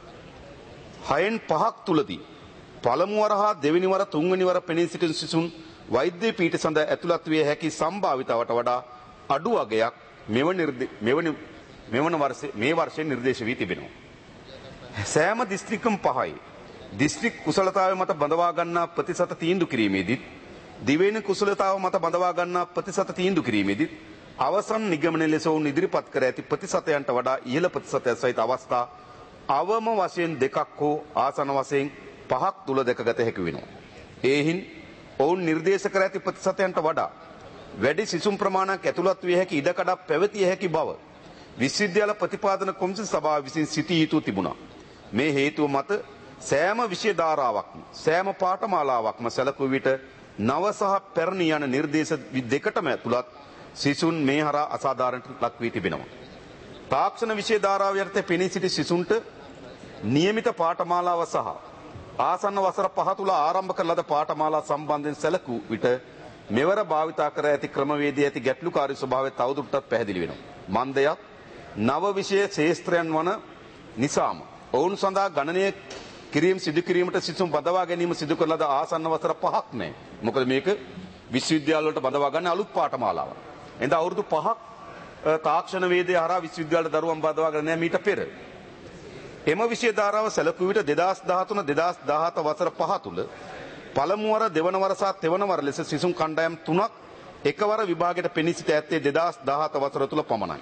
හයෙන් පහක් තුලදී පළමු වර හා දෙවෙනි වර තුන්වෙනි වර පෙනී සිටින සිසුන් වෛද්‍ය පීඨ සඳහා ඇතුළත් විය හැකි සම්භාවිතාවට වඩා අඩු අගයක් මෙවන මෙවන මෙවන වර්ෂයේ මේ වර්ෂයේ නිර්දේශ වී තිබෙනවා. සෑම දිස්ත්‍රික්කම් පහයි දිස්ත්‍රික් කුසලතාවය මත බඳවා ගන්නා ප්‍රතිශත තීන්දුව කිරීමේදී දිවයින කුසලතාව මත බඳවා ගන්නා ප්‍රතිශත තීන්දුව කිරීමේදී අවසන් නිගමනය ලෙස වුන් ඉදිරිපත් කර ඇති ප්‍රතිශතයන්ට වඩා ඉහළ ප්‍රතිශතයක් සහිත අවස්ථා අවම වශයෙන් දෙකක් හෝ ආසන වශයෙන් පහක් තුල දැකගත හැකි වෙනවා. ඒහින් ඔවුන් නිර්දේශ කර ඇති ප්‍රතිශතයන්ට වඩා වැඩි සිසුන් ප්‍රමාණයක් ඇතුළත් විය හැකි ඉඩකඩක් පැවතිය හැකි බව විශ්වවිද්‍යාල ප්‍රතිපාදන කොමිසම සභාව විසින් සිටී යුතු තිබුණා. මේ හේතුව මත සෑම විෂය ධාරාවක්ම සෑම පාඨමාලාවක්ම සැලකුව විට නව සහ පැරණි යන නිර්දේශ දෙකටම ඇතුළත් සිසුන් මේ හරහා අසාධාරණට ලක් වී තිබෙනවා. තාක්ෂණ විෂය ධාරාව යටතේ පෙනී සිටි සිසුන්ට නියමිත පාඨමාලාව සහ ආසන්න වසර පහ තුල ආරම්භ කළ ලද පාඨමාලා සම්බන්ධයෙන් සැලකූ විට මෙවර භාවිතා කර ඇති ක්‍රමවේදයේ ඇති ගැටලුකාරී ස්වභාවය තවදුරටත් පැහැදිලි වෙනවා. මන්දයක් නව විෂය ශේස්ත්‍රයන් වන නිසාම ඔවුන් සඳහා ගණනය කිරීම සිදු කිරීමට සිසුන් බඳවා ගැනීම සිදු කළ ලද ආසන්න වසර පහක් නැහැ. මොකද මේක විශ්වවිද්‍යාල වලට බඳවා ගන්න අලුත් පාඨමාලාවක්. එඳ අවුරුදු පහක් තාක්ෂණ වේදයේ හරහා විශ්වවිද්‍යාලට දරුවන් බඳවා ගන්න නැහැ මීට පෙර. එම විෂය ධාරාව සැලකුව විට දෙදාස් දහතුන දෙදාස් දහහත වසර පහ තුල පළමු වර දෙවන වර සහ තෙවන වර ලෙස සිසුන් කණ්ඩායම් තුනක් එකවර විභාගයට පෙනී සිට ඇත්තේ දෙදාස් දහහත වසර තුල පමණයි.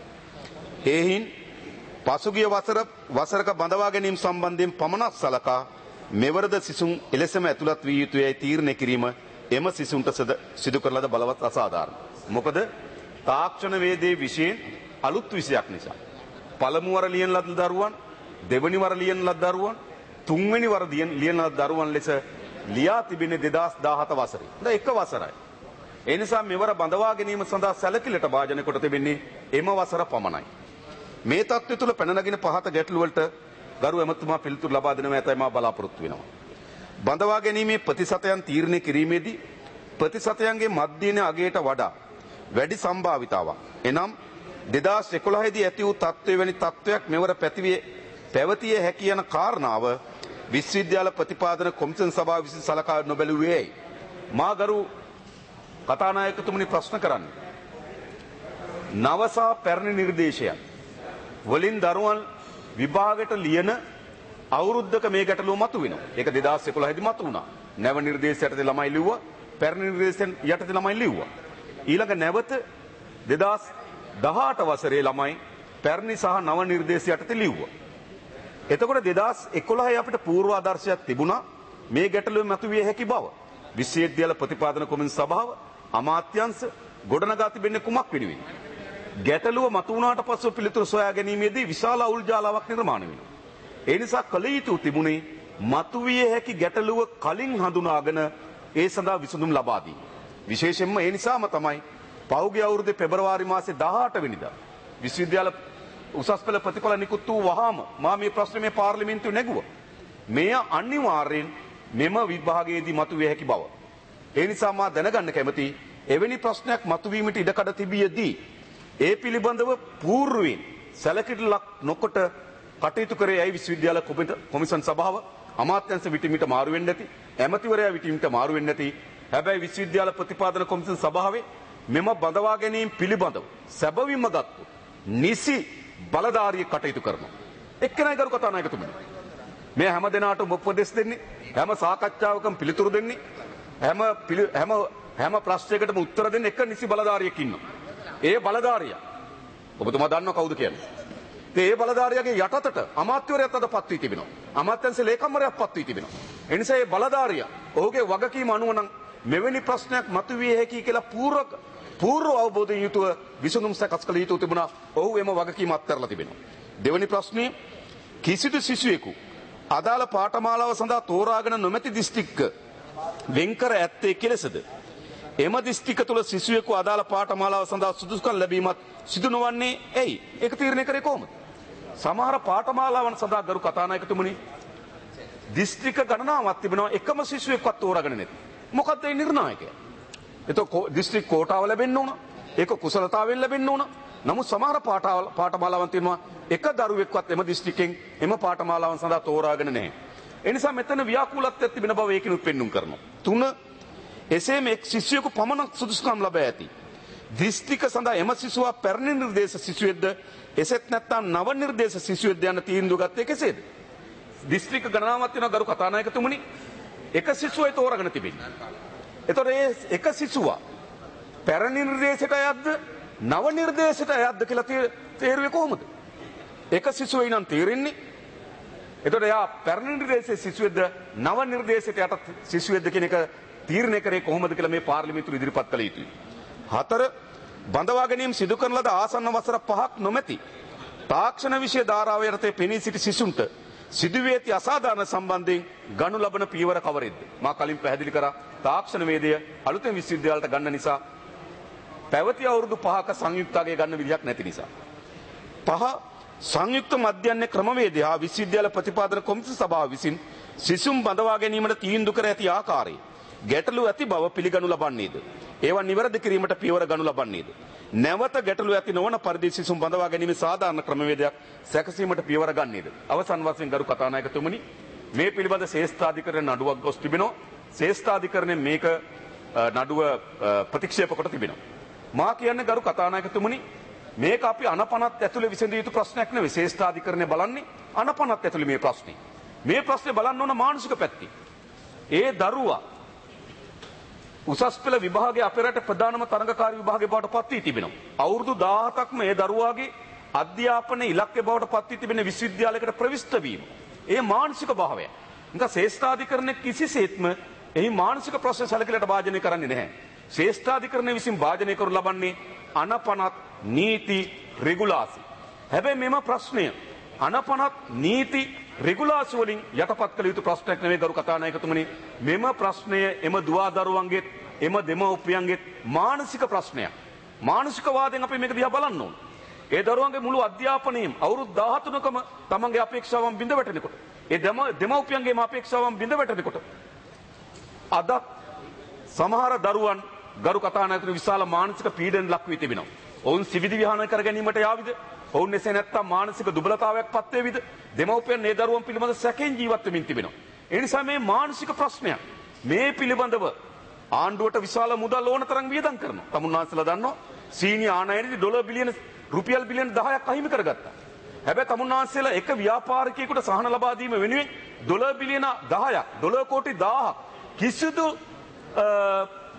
එයින් පසුගිය වසර වසරක බඳවා ගැනීම සම්බන්ධයෙන් පමණක් සලකා මෙවරද සිසුන් එලෙසම ඇතුළත් වී යුතුයයි තීරණය කිරීම එම සිසුන්ට සිදු කරන ලද බලවත් අසාධාරණ. මොකද තාක්ෂණ වේදයේ විෂයෙන් අලුත් විෂයක් නිසා පළමු වර ලියන ලද දරුවන් දෙවනි වර ලියන ලද දරුවන් තුන්වෙනි වර ලියන ලද දරුවන් ලෙස ලියා තිබෙන්නේ දෙදාස් දහහත වසරේ. දැන් එක වසරයි. ඒ නිසා මෙවර බඳවා ගැනීම සඳහා සැලකිලිට භාජනය කොට තිබෙන්නේ එම වසර පමණයි. මේ තත්ත්වය තුළ පැන නගින පහත ගැටළු වලට ගරු ඇමතුමා පිළිතුරු ලබා දෙනවා ඇතයි මා බලාපොරොත්තු වෙනවා. බඳවා ගැනීමේ ප්‍රතිශතයන් තීරණය කිරීමේදී ප්‍රතිශතයන්ගේ මධ්‍යන අගයට වඩා වැඩි සම්භාවිතාවක්. එනම් දෙදාස් එකොළහ දී ඇති වූ තත්ත්වය වැනි තත්ත්වයක් මෙවර පැතිවිය පැවතිය හැකි යන කාරණාව විශ්වවිද්‍යාල ප්‍රතිපාදන කොමිසම් සභාව විසින් සලකා නොබැලුවේයි. මා ගරු කතානායකතුමනි ප්‍රශ්න කරන්නේ නව සහ පැරණි නිර්දේශයන් වලින් දරුවන් විභාගයට ලියන අවුරුද්දක මේ ගැටලුව මතුවෙනවා. ඒක දෙදාස් එකොළහ දී මතු වුණා. නැව නිර්දේශයටදී ළමයි ලිව්වා පැරණි නිර්දේශයන් යටතේ ළමයි ලිව්වා. ඊළඟ නැවත දෙදාස් දහඅට වසරේ ළමයි පැරණි සහ නව නිර්දේශ යටතේ ලිව්වා. එතකොට දෙදාස් එකොළහේ අපිට පූර්ව ආදර්ශයක් තිබුණා මේ ගැටලුව මතුවිය හැකි බව. විශ්වවිද්‍යාල ප්‍රතිපාදන කොමිසම සභාව අමාත්‍යංශ ගොඩනගා තිබෙන්නේ කුමක් වෙනුවෙන්? ගැටලුව මතු වුණාට පස්සෙ පිළිතුරු සොයා ගැනීමේදී විශාල අවුල් ජාලාවක් නිර්මාණය වෙනවා. ඒ නිසා කල යුතු තිබුණේ මතුවිය හැකි ගැටලුව කලින් හඳුනාගෙන ඒ සඳහා විසඳුම් ලබා දීම. විශේෂයෙන්ම ඒ නිසාම තමයි පෞගේ අවුරුද්දේ පෙබරවාරි මාසේ දහඅට වෙනිදා විශ්වවිද්‍යාල උසස් පෙළ ප්‍රතිඵල නිකුත් වූ වහාම මා මේ ප්‍රශ්නේ මේ පාර්ලිමේන්තුවේ නැගුවා. මෙය අනිවාර්යෙන් මෙම විභාගයේදී මතුවිය හැකි බව. ඒ නිසා මා දැනගන්න කැමති එවැනි ප්‍රශ්නයක් මතුවීමට ඉඩකඩ තිබියදී ඒ පිළිබඳව පූර්වයෙන් සැලකිලිලක් නොකොට කටයුතු කරේ ඇයි විශ්වවිද්‍යාල කොමිසම් සභාව අමාත්‍යංශ විටිමිට මාරු වෙන්නේ නැති ඇමතිවරයා විටිමිට මාරු වෙන්නේ නැති හැබැයි විශ්වවිද්‍යාල ප්‍රතිපාදන කොමිසම් සභාවේ මෙම බඳවා ගැනීම පිළිබඳව සැබවින්ම ගත්තු නිසි බලධාරියෙක් කටයුතු කරනවා. එක්කෙනයි ගරු කතානායකතුමනි. මේ හැම දිනාටම උපදෙස් දෙන්නේ හැම සාකච්ඡාවකම පිළිතුරු දෙන්නේ හැම හැම හැම ප්‍රශ්නයකටම උත්තර දෙන්න එක නිසි බලධාරියෙක් ඉන්නවා. ඒ බලධාරියා ඔබතුමා දන්නව කවුද කියන්නේ? ඒ බලධාරියාගේ යටතට අමාත්‍යවරයාත් අද පත් වී තිබෙනවා. අමාත්‍යංශ ලේකම්වරයාත් පත් වී තිබෙනවා. ඒ නිසා මේ බලධාරියා ඔහුගේ වගකීම අනුව නම් මෙවැනි ප්‍රශ්නයක් මතුවිය හැකි කියලා පූර්ව පූර්ව අවබෝධයෙන් යුතුව විසඳුම් සකස් කළ යුතු තිබුණා. ඔහු එම වගකීම අත්හැරලා තිබෙනවා. දෙවැනි ප්‍රශ්නේ කිසිදු සිසුවෙකු අදාළ පාඨමාලාව සඳහා තෝරාගෙන නොමැති දිස්ත්‍රික්ක වෙන්කර ඇත්තේ කෙලෙසද? එම දිස්ත්‍රික්ක තුළ සිසුවෙකු අදාළ පාඨමාලාව සඳහා සුදුසුකම් ලැබීමත් සිදු නොවන්නේ ඇයි? ඒක තීරණය කරේ කොහොමද? සමහර පාඨමාලාවන් සඳහා ගරු කතානායකතුමනි දිස්ත්‍රික්ක ගණනාවක් තිබෙනවා එකම සිසුවෙක්වත් තෝරාගෙන නැති. මොකක්ද ඒ නිර්ණායකය? එතකොට දිස්ත්‍රික් කෝටාව ලැබෙන්න ඕන. ඒක කුසලතාවෙන් ලැබෙන්න ඕන. නමුත් සමහර පාඨමාලාවන් තියෙනවා එක දරුවෙක්වත් එම දිස්ත්‍රික්කෙන් එම පාඨමාලාවන් සඳහා තෝරාගෙන නැහැ. ඒ නිසා මෙතන ව්‍යාකූලත්වයක් තිබෙන බව ඒකිනුත් පෙන්눔 කරනවා. තුන එසේම එක් සිසුවෙකු පමණක් සුදුසුකම් ලබා ඇති. දිස්ත්‍රික්ක සඳහා එම සිසුවා පැරණි නිර්දේශ සිසුවෙක්ද එසෙත් නැත්නම් නව නිර්දේශ සිසුවෙක්ද යන තීන්දුව ගත්තේ කෙසේද? දිස්ත්‍රික්ක ගණනාවක් වෙනවා ගරු කතානායකතුමනි. එක සිසුවයි තෝරාගෙන තිබෙන්නේ. එතකොට ඒ එක සිසුවා පැරණි නිර්දේශයට අයත්ද නව නිර්දේශයට අයත්ද කියලා තේරුවේ කොහොමද? එක සිසුවයි නම් තේරෙන්නේ. එතකොට එයා පැරණි නිර්දේශයේ සිසුවෙක්ද නව නිර්දේශයට යට සිසුවෙක්ද කියන එක තීරණය කරේ කොහොමද කියලා මේ පාර්ලිමේන්තුව ඉදිරිපත් කළ යුතුයි. හතර බඳවා ගැනීම සිදු කරන ලද ආසන්න වසර පහක් නොමැති තාක්ෂණ විෂය ධාරාව යටතේ පෙනී සිටි සිසුන්ට සිදුවී ඇති අසාධාරණ සම්බන්ධයෙන් ගනු ලබන පියවර කවරෙද්ද? මා කලින් පැහැදිලි කරා තාක්ෂණ වේදය අලුතෙන් විශ්වවිද්‍යාලයට ගන්න නිසා පැවති අවුරුදු පහක සංයුක්තගේ ගන්න විදියක් නැති නිසා. පහ සංයුක්ත මධ්‍යයන් ක්‍රමවේදය හා විශ්වවිද්‍යාල ප්‍රතිපාදන කොමිසම සභාව විසින් සිසුන් බඳවා ගැනීමට තීන්දුව කර ඇති ආකාරය ගැටලු ඇති බව පිළිගනු ලබන්නේද? ඒවා නිවැරදි කිරීමට පියවර ගනු ලබන්නේද? නැවත ගැටලු ඇති නොවන පරිදි සිසුන් බඳවා ගැනීමේ සාධාරණ ක්‍රමවේදයක් සැකසීමට පියවර ගන්නේද? අවසන් වශයෙන් ගරු කතානායකතුමනි මේ පිළිබඳ ශ්‍රේෂ්ඨාධිකරණ නඩුවක් ගොස් තිබෙනවා. ශ්‍රේෂ්ඨාධිකරණය මේක නඩුව ප්‍රතික්ෂේප කොට තිබෙනවා. මා කියන්නේ ගරු කතානායකතුමනි මේක අපි අනපනත් ඇතුලේ විසඳිය යුතු ප්‍රශ්නයක් නෙවෙයි. ශ්‍රේෂ්ඨාධිකරණය බලන්නේ අනපනත් ඇතුලේ මේ ප්‍රශ්නේ. මේ ප්‍රශ්නේ බලන්න ඕන මානසික පැත්තේ. ඒ දරුවා උසස් පෙළ විභාගයේ අපේ රටේ ප්‍රධානම තරඟකාරී විභාගයේ බවට පත් වී තිබෙනවා. අවුරුදු දහහකක්ම ඒ දරුවාගේ අධ්‍යාපනයේ ඉලක්කය බවට පත් වී තිබෙන විශ්වවිද්‍යාලයකට ප්‍රවිෂ්ඨ වීම. ඒ මානසික භාවය. නිකන් ශ්‍රේෂ්ඨාධිකරණය කිසිසේත්ම එහි මානසික ප්‍රශ්න සැලකිලිට භාජනය කරන්නේ නැහැ. ශ්‍රේෂ්ඨාධිකරණය විසින් භාජනය කරු ලබන්නේ අනපනත් නීති රෙගුලාසි. හැබැයි මෙම ප්‍රශ්නය අනපනත් නීති රෙගුලාසි වලින් යටපත් කළ යුතු ප්‍රශ්නයක් නෙවෙයි ගරු කතානායකතුමනි. මෙම ප්‍රශ්නය එම දුවා දරුවන්ගේ එම දෙමව්පියන්ගේ මානසික ප්‍රශ්නයක්. මානසික වාදයෙන් අපි මේක දිහා බලන්න ඕන. ඒ දරුවන්ගේ මුළු අධ්‍යාපනයේම අවුරුදු දහතුනකම තමන්ගේ අපේක්ෂාවන් බිඳ වැටෙනකොට ඒ දෙමව්පියන්ගේම අපේක්ෂාවන් බිඳ වැටෙනකොට අද සමහර දරුවන් ගරු කතානායකතුමනි විශාල මානසික පීඩන ලක් වී තිබෙනවා. ඔවුන් සිවිදි විහාරය කර ගැනීමට යාවිද? ඔවුන් එසේ නැත්තම් මානසික දුබලතාවයක් පත් වේවිද? දෙමව්පියන් මේ දරුවන් පිළිබඳ සැකෙන් ජීවත් වෙමින් තිබෙනවා. ඒ නිසා මේ මානසික ප්‍රශ්නයක් මේ පිළිබඳව ආණ්ඩුවට විශාල මුදල් ඕන තරම් වියදම් කරනවා. තමුන්නාන්සලා දන්නවා සීනි ආනයනදී ඩොලර් බිලියන රුපියල් බිලියන දහයක් අහිමි කරගත්තා. හැබැයි තමුන්නාන්සලා එක ව්‍යාපාරිකයෙකුට සහන ලබා දීම වෙනුවෙන් ඩොලර් බිලියන දහයක් ඩොලර් කෝටි දහයක් කිසිදු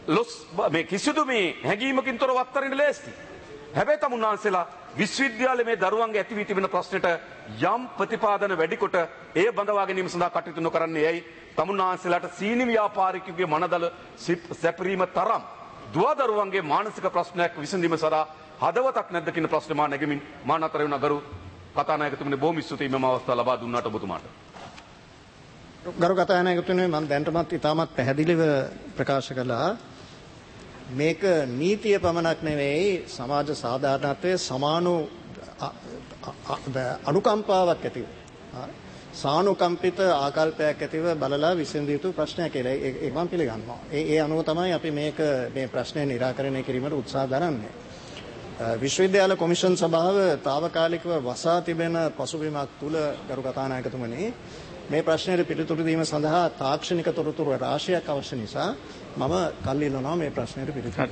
ලොස් මේ කිසිදු මේ හැඟීමකින් තොරව අත්තරින්න ලෑස්ති. හැබැයි තමුන්නාන්සේලා විශ්වවිද්‍යාලයේ මේ දරුවන්ගේ ඇති වී තිබෙන ප්‍රශ්නෙට යම් ප්‍රතිපාදන වැඩි කොට ඒ බඳවා ගැනීම සඳහා කටයුතු නොකරන්නේ ඇයි? තමුන්නාන්සේලාට සීනි ව්‍යාපාරිකයෙකුගේ මනදල සැපරීම තරම් දුවදරුවන්ගේ මානසික ප්‍රශ්නයක් විසඳීම සඳහා හදවතක් නැද්ද කියන ප්‍රශ්නේ මා නැගෙමින් මා නතර වුණ ගරු කතානායකතුමනි බොහොම ස්තුතියි මෙම අවස්ථාව ලබා දුන්නාට ඔබතුමාට. ගරු කතානායකතුමනි මම දැනටමත් ඉතාමත් පැහැදිලිව ප්‍රකාශ කළා මේක නීතිය පමණක් නෙවෙයි සමාජ සාධාරණත්වයේ සමානු අනුකම්පාවක් ඇතිව සානුකම්පිත ආකල්පයක් ඇතිව බලලා විසඳිය යුතු ප්‍රශ්නයක් කියලා ඒක මම පිළිගන්නවා. ඒ ඒ අනුව තමයි අපි මේක මේ ප්‍රශ්නය निराකරණය කිරීමට උත්සාහ දරන්නේ. විශ්වවිද්‍යාල කොමිෂන් සභාව తాවකාලිකව වසා තිබෙන පසුබිමක් තුල ගරු කතානායකතුමනි මේ ප්‍රශ්නයට පිළිතුරු දීම සඳහා තාක්ෂණික තොරතුරු රාශියක් අවශ්‍ය නිසා මම කල් ඉල්ලනවා මේ ප්‍රශ්නයට පිළිතුරු